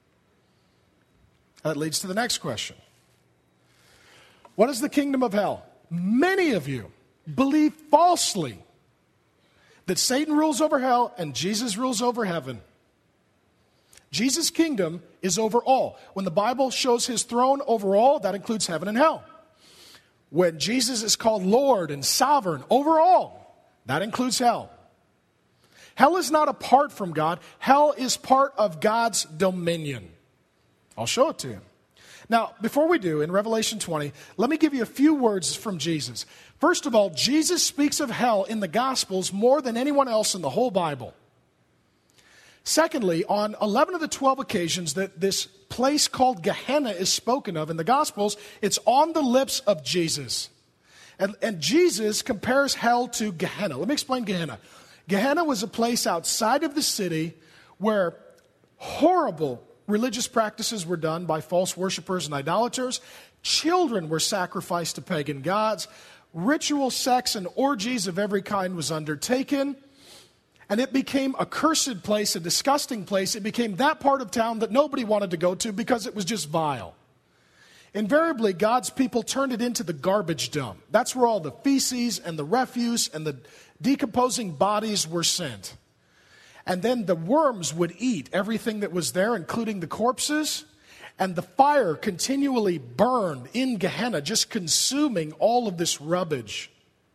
That leads to the next question. What is the kingdom of hell? Many of you believe falsely that Satan rules over hell and Jesus rules over heaven. Jesus' kingdom is over all. When the Bible shows his throne over all, that includes heaven and hell. When Jesus is called Lord and sovereign over all, that includes hell. Hell is not apart from God. Hell is part of God's dominion. I'll show it to you. Now, before we do, in Revelation 20, let me give you a few words from Jesus. First of all, Jesus speaks of hell in the Gospels more than anyone else in the whole Bible. Secondly, on 11 of the 12 occasions that this place called Gehenna is spoken of in the Gospels, it's on the lips of Jesus. And Jesus compares hell to Gehenna. Let me explain Gehenna. Gehenna was a place outside of the city where horrible religious practices were done by false worshipers and idolaters. Children were sacrificed to pagan gods. Ritual sex and orgies of every kind was undertaken. And it became a cursed place, a disgusting place. It became that part of town that nobody wanted to go to because it was just vile. Invariably, God's people turned it into the garbage dump. That's where all the feces and the refuse and the decomposing bodies were sent. And then the worms would eat everything that was there, including the corpses. And the fire continually burned in Gehenna, just consuming all of this rubbish.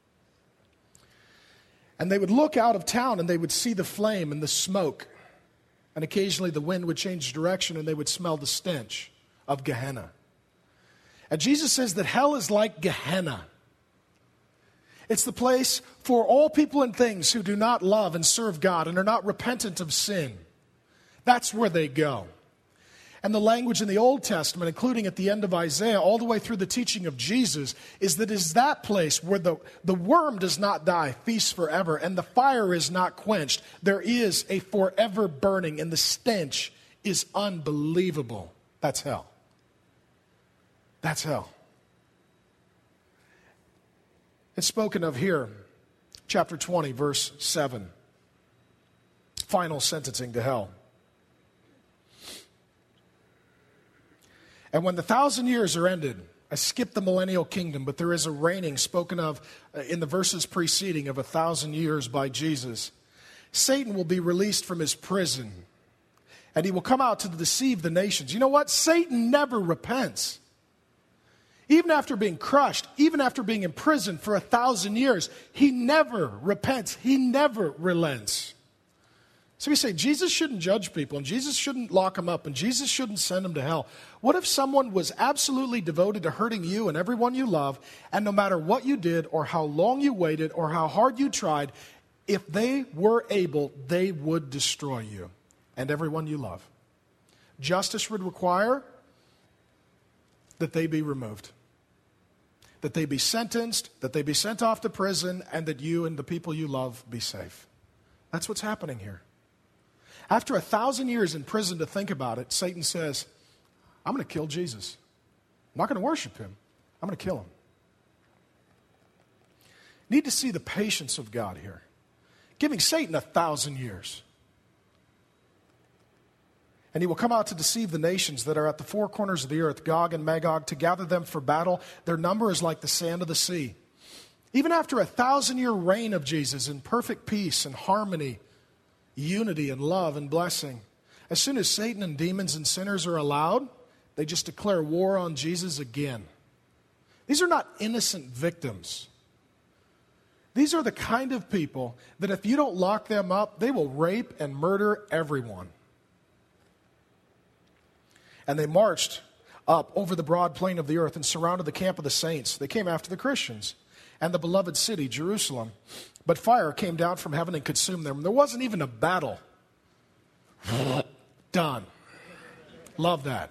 And they would look out of town and they would see the flame and the smoke. And occasionally the wind would change direction and they would smell the stench of Gehenna. And Jesus says that hell is like Gehenna. It's the place for all people and things who do not love and serve God and are not repentant of sin. That's where they go. And the language in the Old Testament, including at the end of Isaiah, all the way through the teaching of Jesus, is that place where the worm does not die, feasts forever, and the fire is not quenched. There is a forever burning, and the stench is unbelievable. That's hell. That's hell. It's spoken of here, chapter 20, verse 7. Final sentencing to hell. And when the 1,000 years are ended, I skipped the millennial kingdom, but there is a reigning spoken of in the verses preceding of 1,000 years by Jesus. Satan will be released from his prison, and he will come out to deceive the nations. You know what? Satan never repents. Even after being crushed, even after being imprisoned for 1,000 years, he never repents. He never relents. So we say Jesus shouldn't judge people, and Jesus shouldn't lock them up, and Jesus shouldn't send them to hell. What if someone was absolutely devoted to hurting you and everyone you love, and no matter what you did or how long you waited or how hard you tried, if they were able, they would destroy you and everyone you love? Justice would require that they be removed, that they be sentenced, that they be sent off to prison, and that you and the people you love be safe. That's what's happening here. After 1,000 years in prison to think about it, Satan says, I'm going to kill Jesus. I'm not going to worship him. I'm going to kill him. Need to see the patience of God here. Giving Satan 1,000 years. And he will come out to deceive the nations that are at the four corners of the earth, Gog and Magog, to gather them for battle. Their number is like the sand of the sea. Even after 1,000-year reign of Jesus in perfect peace and harmony, unity and love and blessing, as soon as Satan and demons and sinners are allowed, they just declare war on Jesus again. These are not innocent victims. These are the kind of people that if you don't lock them up, they will rape and murder everyone. And they marched up over the broad plain of the earth and surrounded the camp of the saints. They came after the Christians and the beloved city, Jerusalem. But fire came down from heaven and consumed them. There wasn't even a battle. Done. Love that.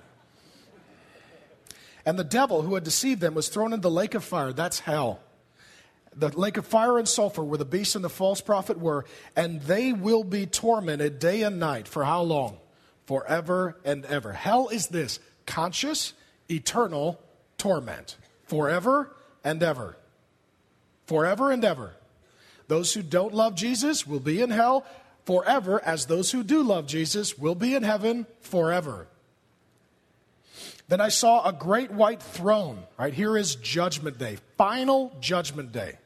And the devil who had deceived them was thrown into the lake of fire. That's hell. The lake of fire and sulfur where the beast and the false prophet were. And they will be tormented day and night. For how long? Forever and ever. Hell is this: conscious, eternal torment. Forever and ever. Forever and ever. Those who don't love Jesus will be in hell forever, as those who do love Jesus will be in heaven forever. Then I saw a great white throne. Right here is Judgment Day, final Judgment Day.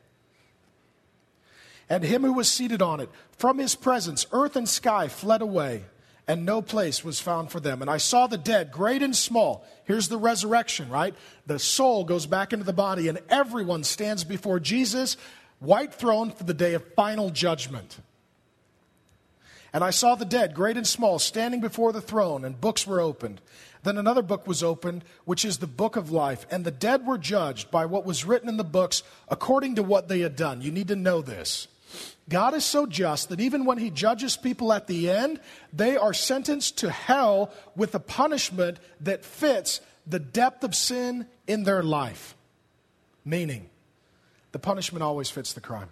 And him who was seated on it. From his presence, earth and sky fled away, and no place was found for them. And I saw the dead, great and small. Here's the resurrection, right? The soul goes back into the body, and everyone stands before Jesus, white throne, for the day of final judgment. And I saw the dead, great and small, standing before the throne, and books were opened. Then another book was opened, which is the book of life. And the dead were judged by what was written in the books according to what they had done. You need to know this. God is so just that even when he judges people at the end, they are sentenced to hell with a punishment that fits the depth of sin in their life. Meaning, the punishment always fits the crime.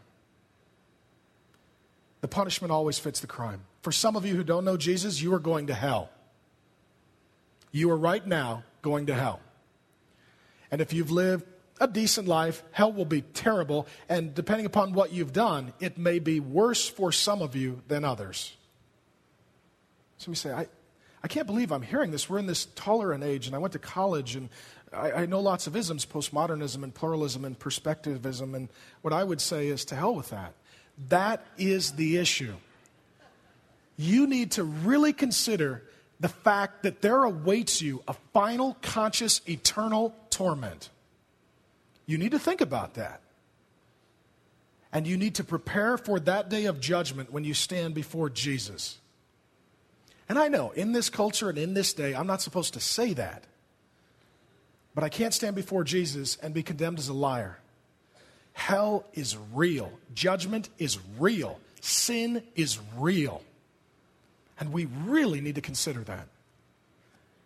The punishment always fits the crime. For some of you who don't know Jesus, you are going to hell. You are right now going to hell. And if you've lived a decent life, hell will be terrible. And depending upon what you've done, it may be worse for some of you than others. So we say, I can't believe I'm hearing this. We're in this tolerant age, and I went to college, and I know lots of isms, postmodernism and pluralism and perspectivism, and what I would say is to hell with that. That is the issue. You need to really consider the fact that there awaits you a final, conscious, eternal torment. You need to think about that. And you need to prepare for that day of judgment when you stand before Jesus. And I know, in this culture and in this day, I'm not supposed to say that. But I can't stand before Jesus and be condemned as a liar. Hell is real. Judgment is real. Sin is real. And we really need to consider that.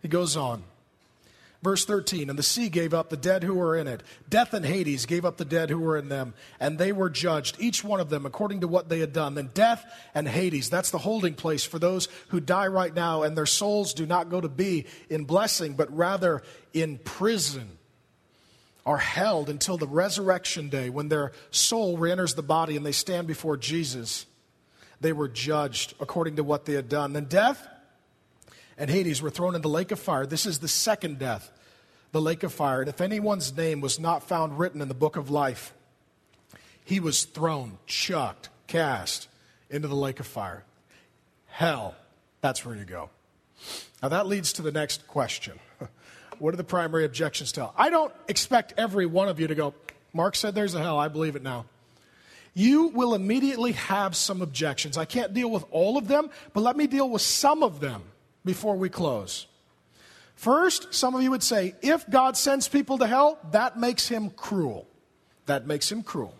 He goes on. Verse 13, and the sea gave up the dead who were in it. Death and Hades gave up the dead who were in them, and they were judged, each one of them according to what they had done. Then death and Hades, that's the holding place for those who die right now, and their souls do not go to be in blessing, but rather in prison, are held until the resurrection day when their soul re-enters the body and they stand before Jesus. They were judged according to what they had done. Then death and Hades were thrown into the lake of fire. This is the second death, the lake of fire. And if anyone's name was not found written in the book of life, he was thrown, chucked, cast into the lake of fire. Hell, that's where you go. Now that leads to the next question. What are the primary objections to hell? I don't expect every one of you to go, Mark said there's a hell, I believe it now. You will immediately have some objections. I can't deal with all of them, but let me deal with some of them before we close. First, some of you would say, if God sends people to hell, that makes him cruel. That makes him cruel.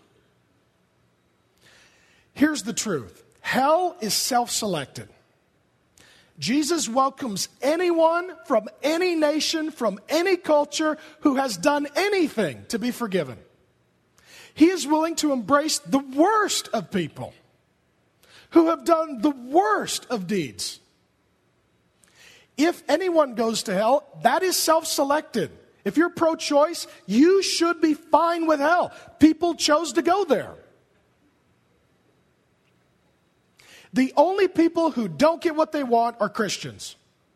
Here's the truth. Hell is self-selected. Jesus welcomes anyone from any nation, from any culture who has done anything to be forgiven. He is willing to embrace the worst of people who have done the worst of deeds. If anyone goes to hell, that is self-selected. If you're pro-choice, you should be fine with hell. People chose to go there. The only people who don't get what they want are Christians.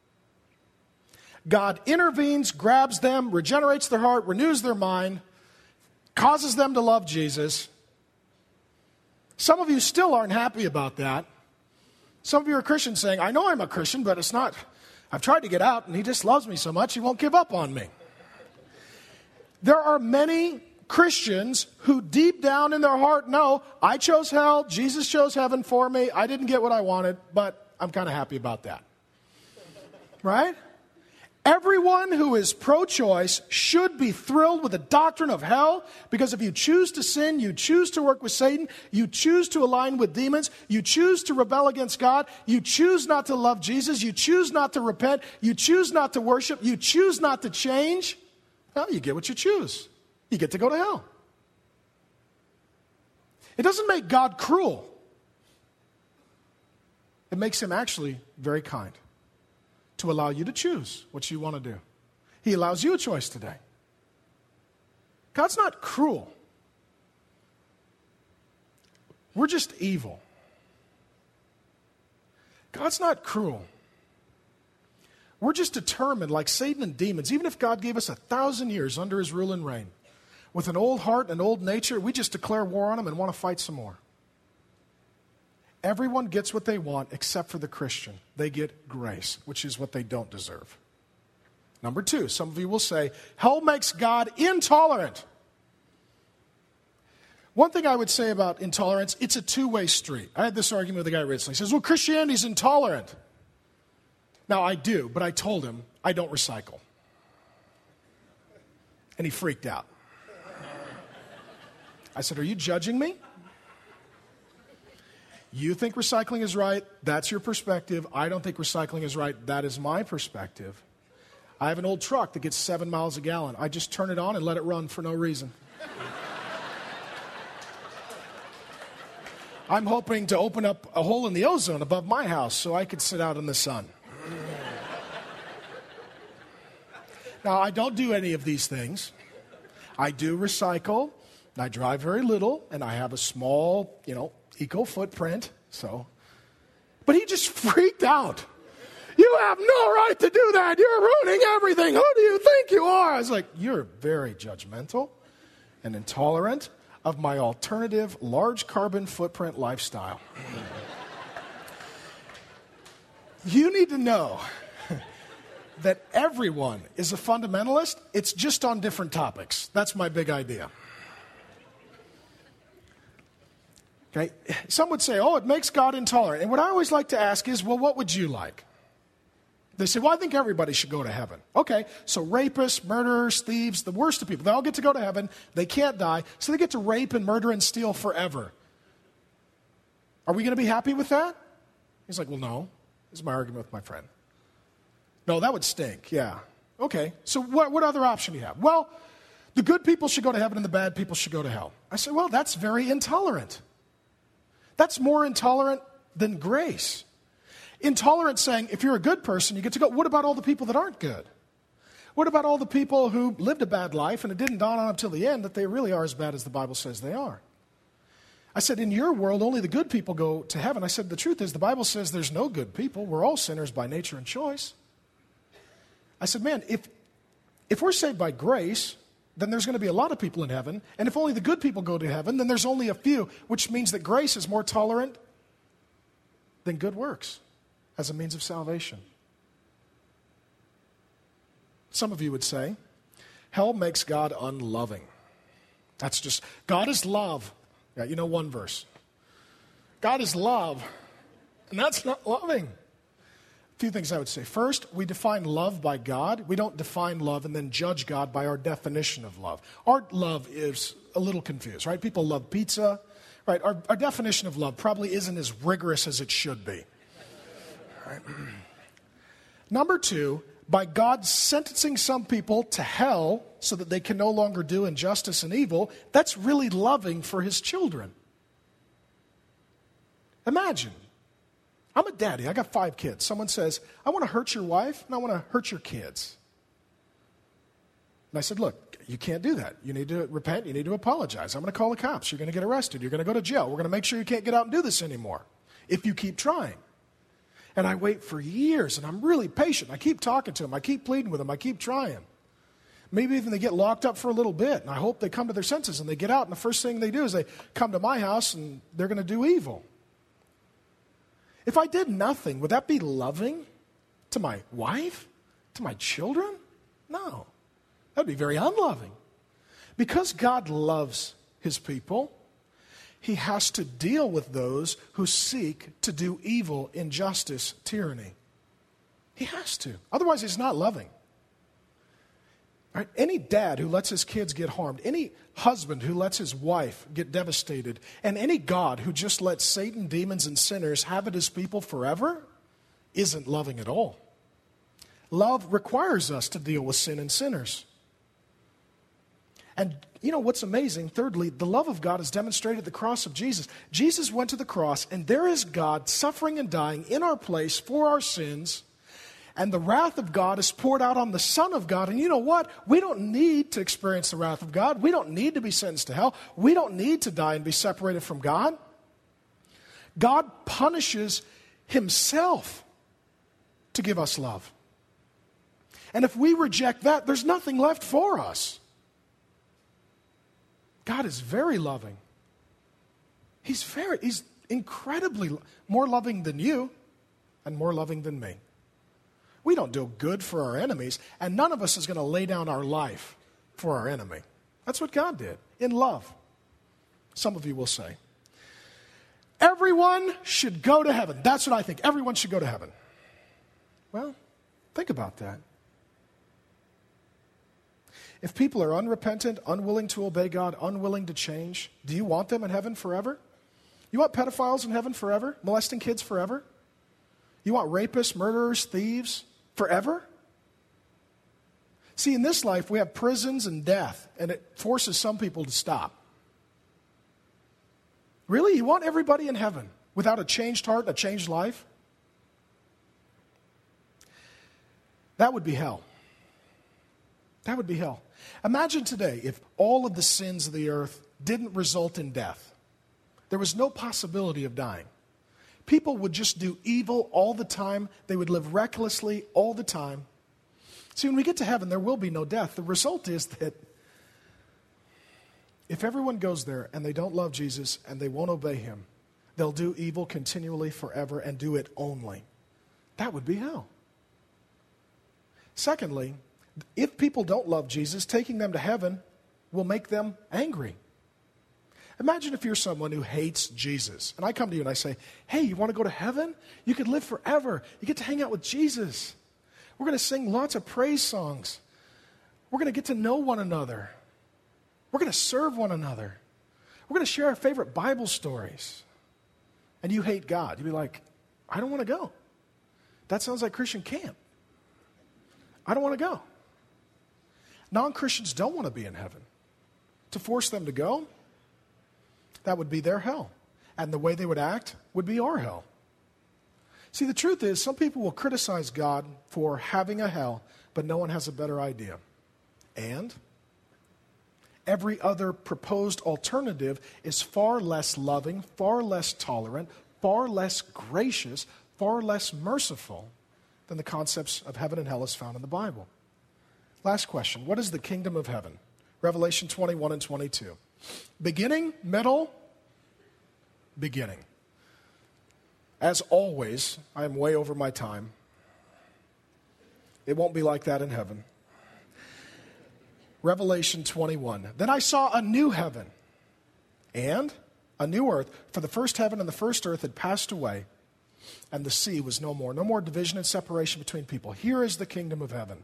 God intervenes, grabs them, regenerates their heart, renews their mind, causes them to love Jesus. Some of you still aren't happy about that. Some of you are Christians saying, I know I'm a Christian, but it's not. I've tried to get out, and he just loves me so much, he won't give up on me. There are many Christians who deep down in their heart know, I chose hell, Jesus chose heaven for me, I didn't get what I wanted, but I'm kind of happy about that. Right? Everyone who is pro-choice should be thrilled with the doctrine of hell, because if you choose to sin, you choose to work with Satan, you choose to align with demons, you choose to rebel against God, you choose not to love Jesus, you choose not to repent, you choose not to worship, you choose not to change, well, you get what you choose. You get to go to hell. It doesn't make God cruel. It makes him actually very kind to allow you to choose what you want to do. He allows you a choice today. God's not cruel. We're just evil. God's not cruel. We're just determined, like Satan and demons, even if God gave us 1,000 years under his rule and reign, with an old heart and an old nature, we just declare war on him and want to fight some more. Everyone gets what they want except for the Christian. They get grace, which is what they don't deserve. Number two, some of you will say, hell makes God intolerant. One thing I would say about intolerance, it's a two-way street. I had this argument with a guy recently. He says, well, Christianity's intolerant. Now, I do, but I told him I don't recycle. And he freaked out. I said, are you judging me? You think recycling is right. That's your perspective. I don't think recycling is right. That is my perspective. I have an old truck that gets 7 miles a gallon. I just turn it on and let it run for no reason. I'm hoping to open up a hole in the ozone above my house so I could sit out in the sun. Now, I don't do any of these things. I do recycle. I drive very little, and I have a small, eco footprint. But he just freaked out. You have no right to do that. You're ruining everything. Who do you think you are? I was like, you're very judgmental and intolerant of my alternative large carbon footprint lifestyle. You need to know that everyone is a fundamentalist. It's just on different topics. That's my big idea. Okay? Some would say, it makes God intolerant. And what I always like to ask is, well, what would you like? They say, well, I think everybody should go to heaven. Okay, so rapists, murderers, thieves, the worst of people, they all get to go to heaven. They can't die, so they get to rape and murder and steal forever. Are we going to be happy with that? He's like, well, no. This is my argument with my friend. No, that would stink, yeah. Okay, so what other option do you have? Well, the good people should go to heaven and the bad people should go to hell. I say, well, that's very intolerant. That's more intolerant than grace. Intolerant saying, if you're a good person, you get to go. What about all the people that aren't good? What about all the people who lived a bad life and it didn't dawn on them till the end that they really are as bad as the Bible says they are? I said, in your world, only the good people go to heaven. I said, the truth is the Bible says there's no good people. We're all sinners by nature and choice. I said, man, if we're saved by grace, then there's going to be a lot of people in heaven. And if only the good people go to heaven, then there's only a few, which means that grace is more tolerant than good works as a means of salvation. Some of you would say, hell makes God unloving. That's just, God is love. Yeah, you know one verse. God is love, and that's not loving. A few things I would say. First, we define love by God. We don't define love and then judge God by our definition of love. Our love is a little confused, right? People love pizza, right? Our definition of love probably isn't as rigorous as it should be. Right? Number two, by God sentencing some people to hell so that they can no longer do injustice and evil, that's really loving for his children. Imagine, I'm a daddy, I got 5 kids. Someone says, I want to hurt your wife and I want to hurt your kids. And I said, look, you can't do that. You need to repent, you need to apologize. I'm going to call the cops, you're going to get arrested, you're going to go to jail. We're going to make sure you can't get out and do this anymore if you keep trying. And I wait for years, and I'm really patient. I keep talking to them. I keep pleading with them. I keep trying. Maybe even they get locked up for a little bit, and I hope they come to their senses, and they get out, and the first thing they do is they come to my house, and they're going to do evil. If I did nothing, would that be loving to my wife? To my children? No. That would be very unloving. Because God loves his people, he has to deal with those who seek to do evil, injustice, tyranny. He has to. Otherwise, he's not loving. Right? Any dad who lets his kids get harmed, any husband who lets his wife get devastated, and any God who just lets Satan, demons, and sinners have it as people forever isn't loving at all. Love requires us to deal with sin and sinners. And you know what's amazing? Thirdly, the love of God is demonstrated at the cross of Jesus. Jesus went to the cross, and there is God suffering and dying in our place for our sins. And the wrath of God is poured out on the Son of God. And you know what? We don't need to experience the wrath of God. We don't need to be sentenced to hell. We don't need to die and be separated from God. God punishes himself to give us love. And if we reject that, there's nothing left for us. God is very loving. He's incredibly more loving than you and more loving than me. We don't do good for our enemies, and none of us is going to lay down our life for our enemy. That's what God did, in love. Some of you will say, everyone should go to heaven. That's what I think. Everyone should go to heaven. Well, think about that. If people are unrepentant, unwilling to obey God, unwilling to change, do you want them in heaven forever? You want pedophiles in heaven forever? Molesting kids forever? You want rapists, murderers, thieves forever? See, in this life, we have prisons and death, and it forces some people to stop. Really? You want everybody in heaven without a changed heart, a changed life? That would be hell. That would be hell. Imagine today if all of the sins of the earth didn't result in death. There was no possibility of dying. People would just do evil all the time. They would live recklessly all the time. See, when we get to heaven, there will be no death. The result is that if everyone goes there and they don't love Jesus and they won't obey him, they'll do evil continually forever and do it only. That would be hell. Secondly, if people don't love Jesus, taking them to heaven will make them angry. Imagine if you're someone who hates Jesus, and I come to you and I say, hey, you want to go to heaven? You could live forever. You get to hang out with Jesus. We're going to sing lots of praise songs. We're going to get to know one another. We're going to serve one another. We're going to share our favorite Bible stories. And you hate God. You'd be like, I don't want to go. That sounds like Christian camp. I don't want to go. Non-Christians don't want to be in heaven. To force them to go, that would be their hell. And the way they would act would be our hell. See, the truth is, some people will criticize God for having a hell, but no one has a better idea. And every other proposed alternative is far less loving, far less tolerant, far less gracious, far less merciful than the concepts of heaven and hell as found in the Bible. Last question. What is the kingdom of heaven? Revelation 21 and 22. Beginning, middle, beginning. As always, I am way over my time. It won't be like that in heaven. Revelation 21. Then I saw a new heaven and a new earth, for the first heaven and the first earth had passed away, and the sea was no more. No more division and separation between people. Here is the kingdom of heaven.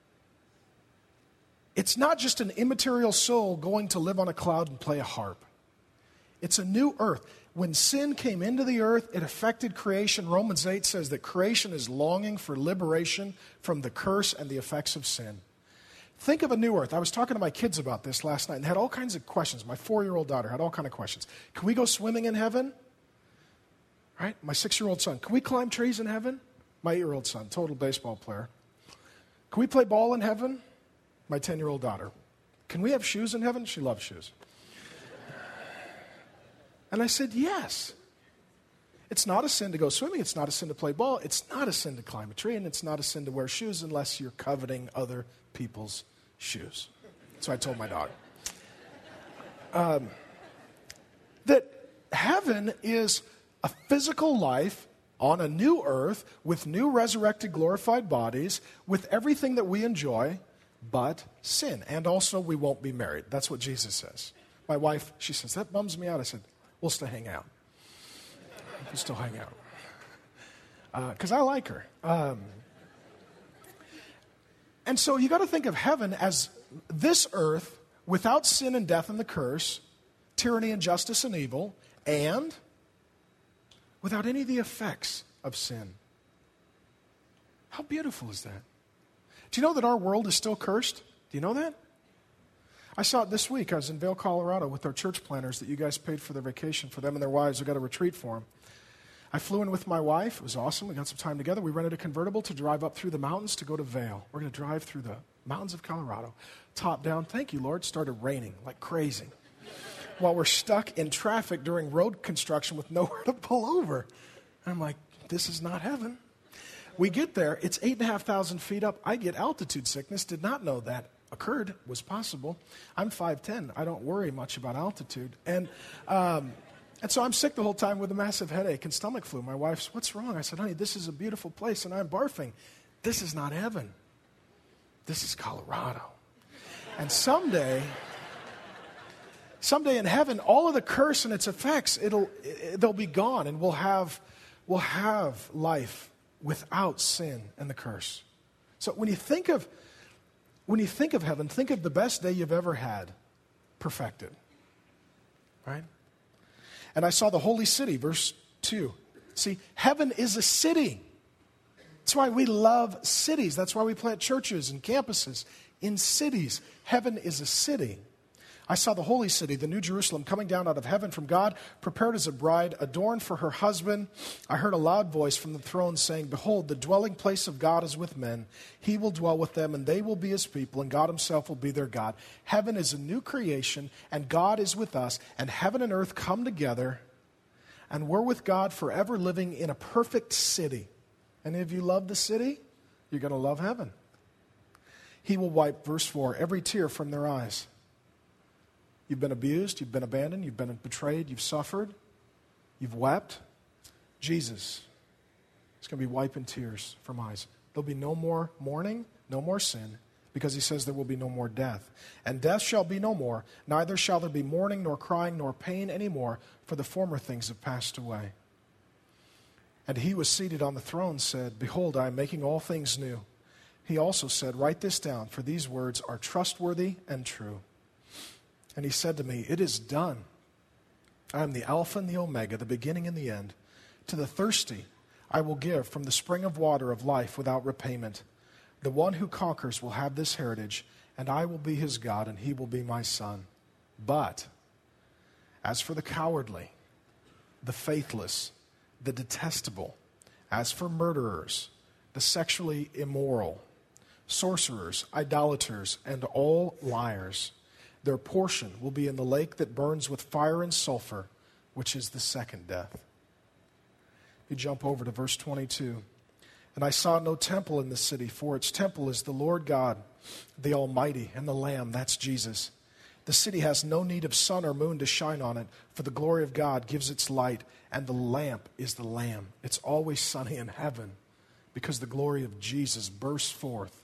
It's not just an immaterial soul going to live on a cloud and play a harp. It's a new earth. When sin came into the earth, it affected creation. Romans 8 says that creation is longing for liberation from the curse and the effects of sin. Think of a new earth. I was talking to my kids about this last night and had all kinds of questions. My 4-year-old daughter had all kinds of questions. Can we go swimming in heaven? Right? My 6-year-old son. Can we climb trees in heaven? My 8-year-old son, total baseball player. Can we play ball in heaven? My 10-year-old daughter. Can we have shoes in heaven? She loves shoes. And I said, yes. It's not a sin to go swimming. It's not a sin to play ball. It's not a sin to climb a tree. And it's not a sin to wear shoes unless you're coveting other people's shoes. So I told my dog. That heaven is a physical life on a new earth with new resurrected glorified bodies with everything that we enjoy but sin. And also we won't be married. That's what Jesus says. My wife, she says, that bums me out. I said, we'll still hang out. We'll still hang out. Because I like her. And so you got to think of heaven as this earth without sin and death and the curse, tyranny and justice and evil, and without any of the effects of sin. How beautiful is that? Do you know that our world is still cursed? Do you know that? I saw it this week. I was in Vail, Colorado with our church planners that you guys paid for their vacation for them and their wives. We got a retreat for them. I flew in with my wife. It was awesome. We got some time together. We rented a convertible to drive up through the mountains to go to Vail. We're going to drive through the mountains of Colorado. Top down, thank you, Lord, started raining like crazy. While we're stuck in traffic during road construction with nowhere to pull over. I'm like, this is not heaven. We get there. It's 8,500 feet up. I get altitude sickness. Did not know that occurred, was possible. I'm 5'10". I don't worry much about altitude. And so I'm sick the whole time with a massive headache and stomach flu. My wife's, what's wrong? I said, honey, this is a beautiful place, and I'm barfing. This is not heaven. This is Colorado. And someday in heaven, all of the curse and its effects, they'll be gone, and we'll have life without sin and the curse. So when you think of heaven, think of the best day you've ever had perfected. Right? And I saw the holy city, verse 2. See, heaven is a city. That's why we love cities. That's why we plant churches and campuses in cities. Heaven is a city. I saw the holy city, the New Jerusalem, coming down out of heaven from God, prepared as a bride, adorned for her husband. I heard a loud voice from the throne saying, behold, the dwelling place of God is with men. He will dwell with them, and they will be his people, and God himself will be their God. Heaven is a new creation, and God is with us, and heaven and earth come together, and we're with God forever, living in a perfect city. And if you love the city, you're going to love heaven. He will wipe, verse 4, every tear from their eyes. You've been abused, you've been abandoned, you've been betrayed, you've suffered, you've wept. Jesus is going to be wiping tears from eyes. There'll be no more mourning, no more sin, because he says there will be no more death. And death shall be no more, neither shall there be mourning, nor crying, nor pain anymore, for the former things have passed away. And he was seated on the throne said, behold, I am making all things new. He also said, write this down, for these words are trustworthy and true. And he said to me, it is done. I am the Alpha and the Omega, the beginning and the end. To the thirsty I will give from the spring of water of life without repayment. The one who conquers will have this heritage, and I will be his God, and he will be my son. But as for the cowardly, the faithless, the detestable, as for murderers, the sexually immoral, sorcerers, idolaters, and all liars, their portion will be in the lake that burns with fire and sulfur, which is the second death. You jump over to verse 22. And I saw no temple in the city, for its temple is the Lord God, the Almighty, and the Lamb, that's Jesus. The city has no need of sun or moon to shine on it, for the glory of God gives its light, and the lamp is the Lamb. It's always sunny in heaven, because the glory of Jesus bursts forth.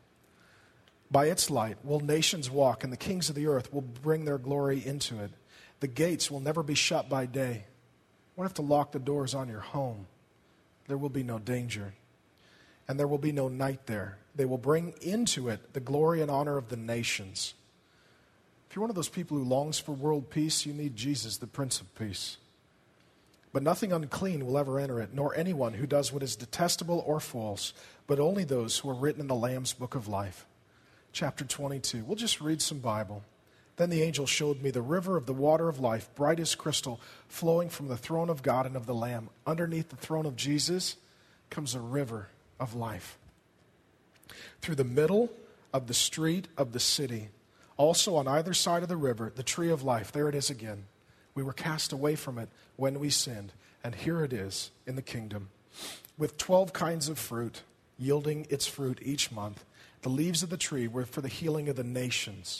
By its light will nations walk, and the kings of the earth will bring their glory into it. The gates will never be shut by day. You won't have to lock the doors on your home. There will be no danger. And there will be no night there. They will bring into it the glory and honor of the nations. If you're one of those people who longs for world peace, you need Jesus, the Prince of Peace. But nothing unclean will ever enter it, nor anyone who does what is detestable or false, but only those who are written in the Lamb's book of life. Chapter 22. We'll just read some Bible. Then the angel showed me the river of the water of life, bright as crystal, flowing from the throne of God and of the Lamb. Underneath the throne of Jesus comes a river of life. Through the middle of the street of the city, also on either side of the river, the tree of life. There it is again. We were cast away from it when we sinned, and here it is in the kingdom, with 12 kinds of fruit, yielding its fruit each month. The leaves of the tree were for the healing of the nations.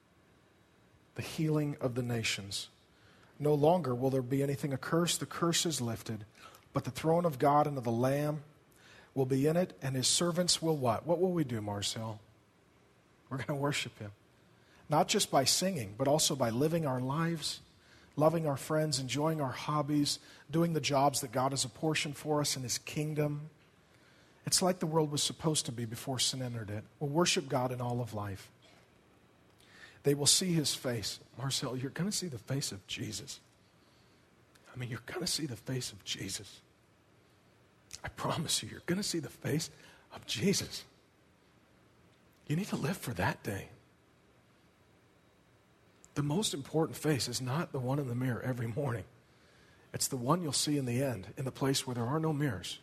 The healing of the nations. No longer will there be anything accursed. The curse is lifted. But the throne of God and of the Lamb will be in it, and his servants will what? What will we do, Marcel? We're going to worship him. Not just by singing, but also by living our lives, loving our friends, enjoying our hobbies, doing the jobs that God has apportioned for us in his kingdom. It's like the world was supposed to be before sin entered it. We'll worship God in all of life. They will see his face. Marcel, you're going to see the face of Jesus. I mean, you're going to see the face of Jesus. I promise you, you're going to see the face of Jesus. You need to live for that day. The most important face is not the one in the mirror every morning. It's the one you'll see in the end, in the place where there are no mirrors.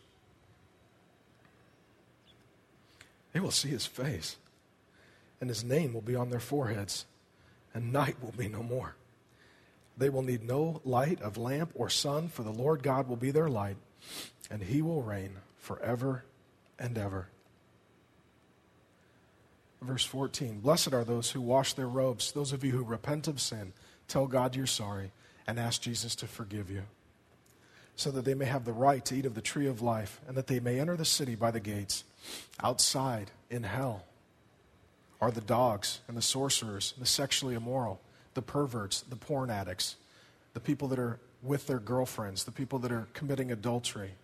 They will see his face, and his name will be on their foreheads, and night will be no more. They will need no light of lamp or sun, for the Lord God will be their light, and he will reign forever and ever. Verse 14, blessed are those who wash their robes, those of you who repent of sin, tell God you're sorry, and ask Jesus to forgive you, so that they may have the right to eat of the tree of life, and that they may enter the city by the gates. Outside, in hell, are the dogs and the sorcerers, the sexually immoral, the perverts, the porn addicts, the people that are with their girlfriends, the people that are committing adultery,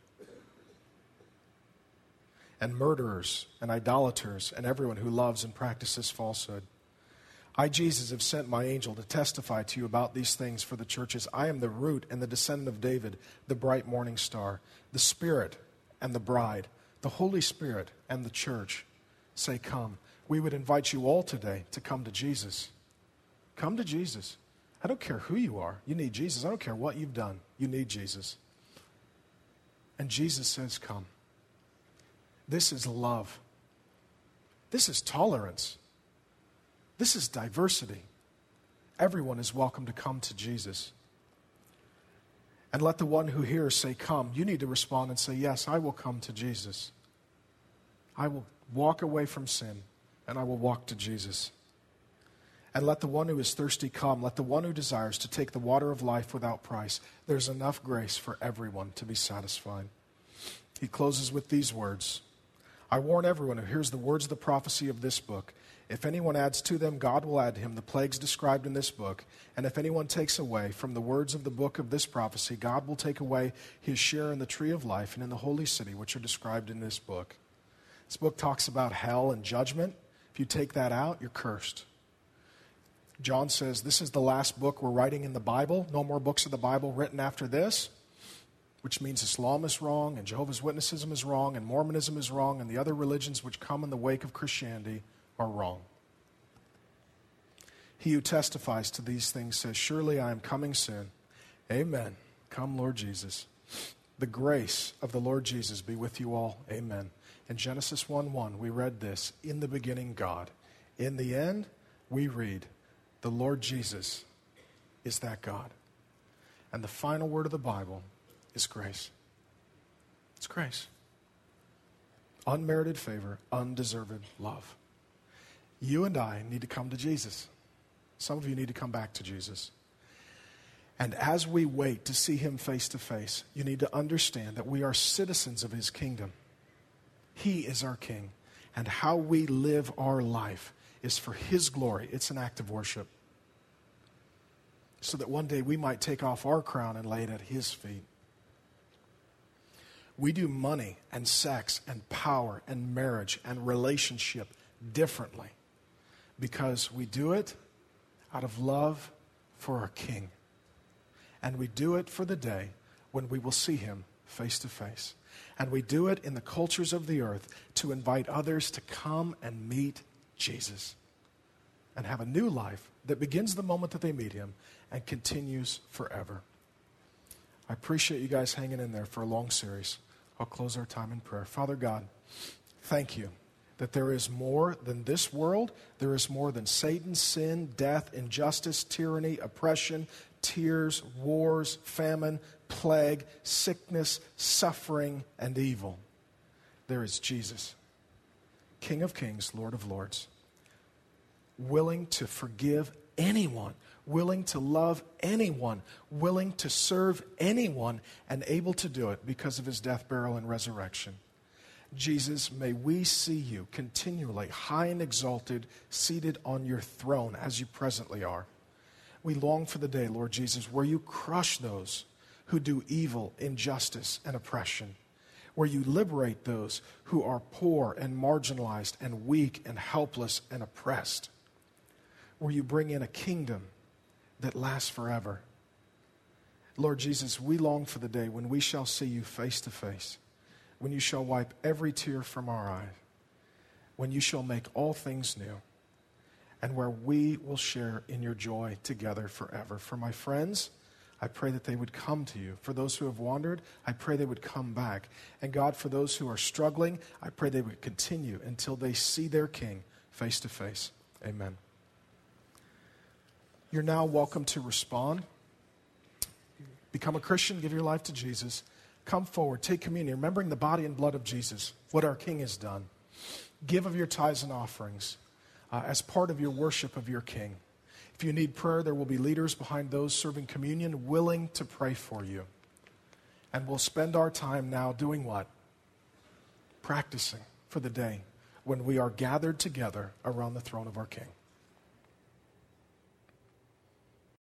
and murderers and idolaters and everyone who loves and practices falsehood. I, Jesus, have sent my angel to testify to you about these things for the churches. I am the root and the descendant of David, the bright morning star. The Spirit and the bride, the Holy Spirit and the church say, come. We would invite you all today to come to Jesus. Come to Jesus. I don't care who you are. You need Jesus. I don't care what you've done. You need Jesus. And Jesus says, come. This is love. This is tolerance. This is diversity. Everyone is welcome to come to Jesus. And let the one who hears say, come. You need to respond and say, yes, I will come to Jesus. I will walk away from sin, and I will walk to Jesus. And let the one who is thirsty come. Let the one who desires to take the water of life without price. There's enough grace for everyone to be satisfied. He closes with these words. I warn everyone who hears the words of the prophecy of this book. If anyone adds to them, God will add to him the plagues described in this book. And if anyone takes away from the words of the book of this prophecy, God will take away his share in the tree of life and in the holy city, which are described in this book. This book talks about hell and judgment. If you take that out, you're cursed. John says, this is the last book we're writing in the Bible. No more books of the Bible written after this, which means Islam is wrong, and Jehovah's Witnessism is wrong, and Mormonism is wrong, and the other religions which come in the wake of Christianity are wrong. He who testifies to these things says, surely I am coming soon. Amen. Come, Lord Jesus. The grace of the Lord Jesus be with you all. Amen. In Genesis 1:1, we read this, in the beginning, God. In the end, we read, the Lord Jesus is that God. And the final word of the Bible is grace. It's grace. Unmerited favor, undeserved love. You and I need to come to Jesus. Some of you need to come back to Jesus. And as we wait to see him face to face, you need to understand that we are citizens of his kingdom. He is our king. And how we live our life is for his glory. It's an act of worship. So that one day we might take off our crown and lay it at his feet. We do money and sex and power and marriage and relationship differently because we do it out of love for our King. And we do it for the day when we will see him face to face. And we do it in the cultures of the earth to invite others to come and meet Jesus and have a new life that begins the moment that they meet him and continues forever. I appreciate you guys hanging in there for a long series. I'll close our time in prayer. Father God, thank you that there is more than this world. There is more than Satan, sin, death, injustice, tyranny, oppression, tears, wars, famine, plague, sickness, suffering, and evil. There is Jesus, King of kings, Lord of lords, willing to forgive anyone, willing to love anyone, willing to serve anyone, and able to do it because of his death, burial, and resurrection. Jesus, may we see you continually high and exalted, seated on your throne as you presently are. We long for the day, Lord Jesus, where you crush those who do evil, injustice, and oppression, where you liberate those who are poor and marginalized and weak and helpless and oppressed, where you bring in a kingdom that lasts forever. Lord Jesus, we long for the day when we shall see you face to face, when you shall wipe every tear from our eye, when you shall make all things new, and where we will share in your joy together forever. For my friends, I pray that they would come to you. For those who have wandered, I pray they would come back. And God, for those who are struggling, I pray they would continue until they see their King face to face. Amen. You're now welcome to respond. Become a Christian, give your life to Jesus. Come forward, take communion, remembering the body and blood of Jesus, what our King has done. Give of your tithes and offerings as part of your worship of your King. If you need prayer, there will be leaders behind those serving communion willing to pray for you. And we'll spend our time now doing what? Practicing for the day when we are gathered together around the throne of our King.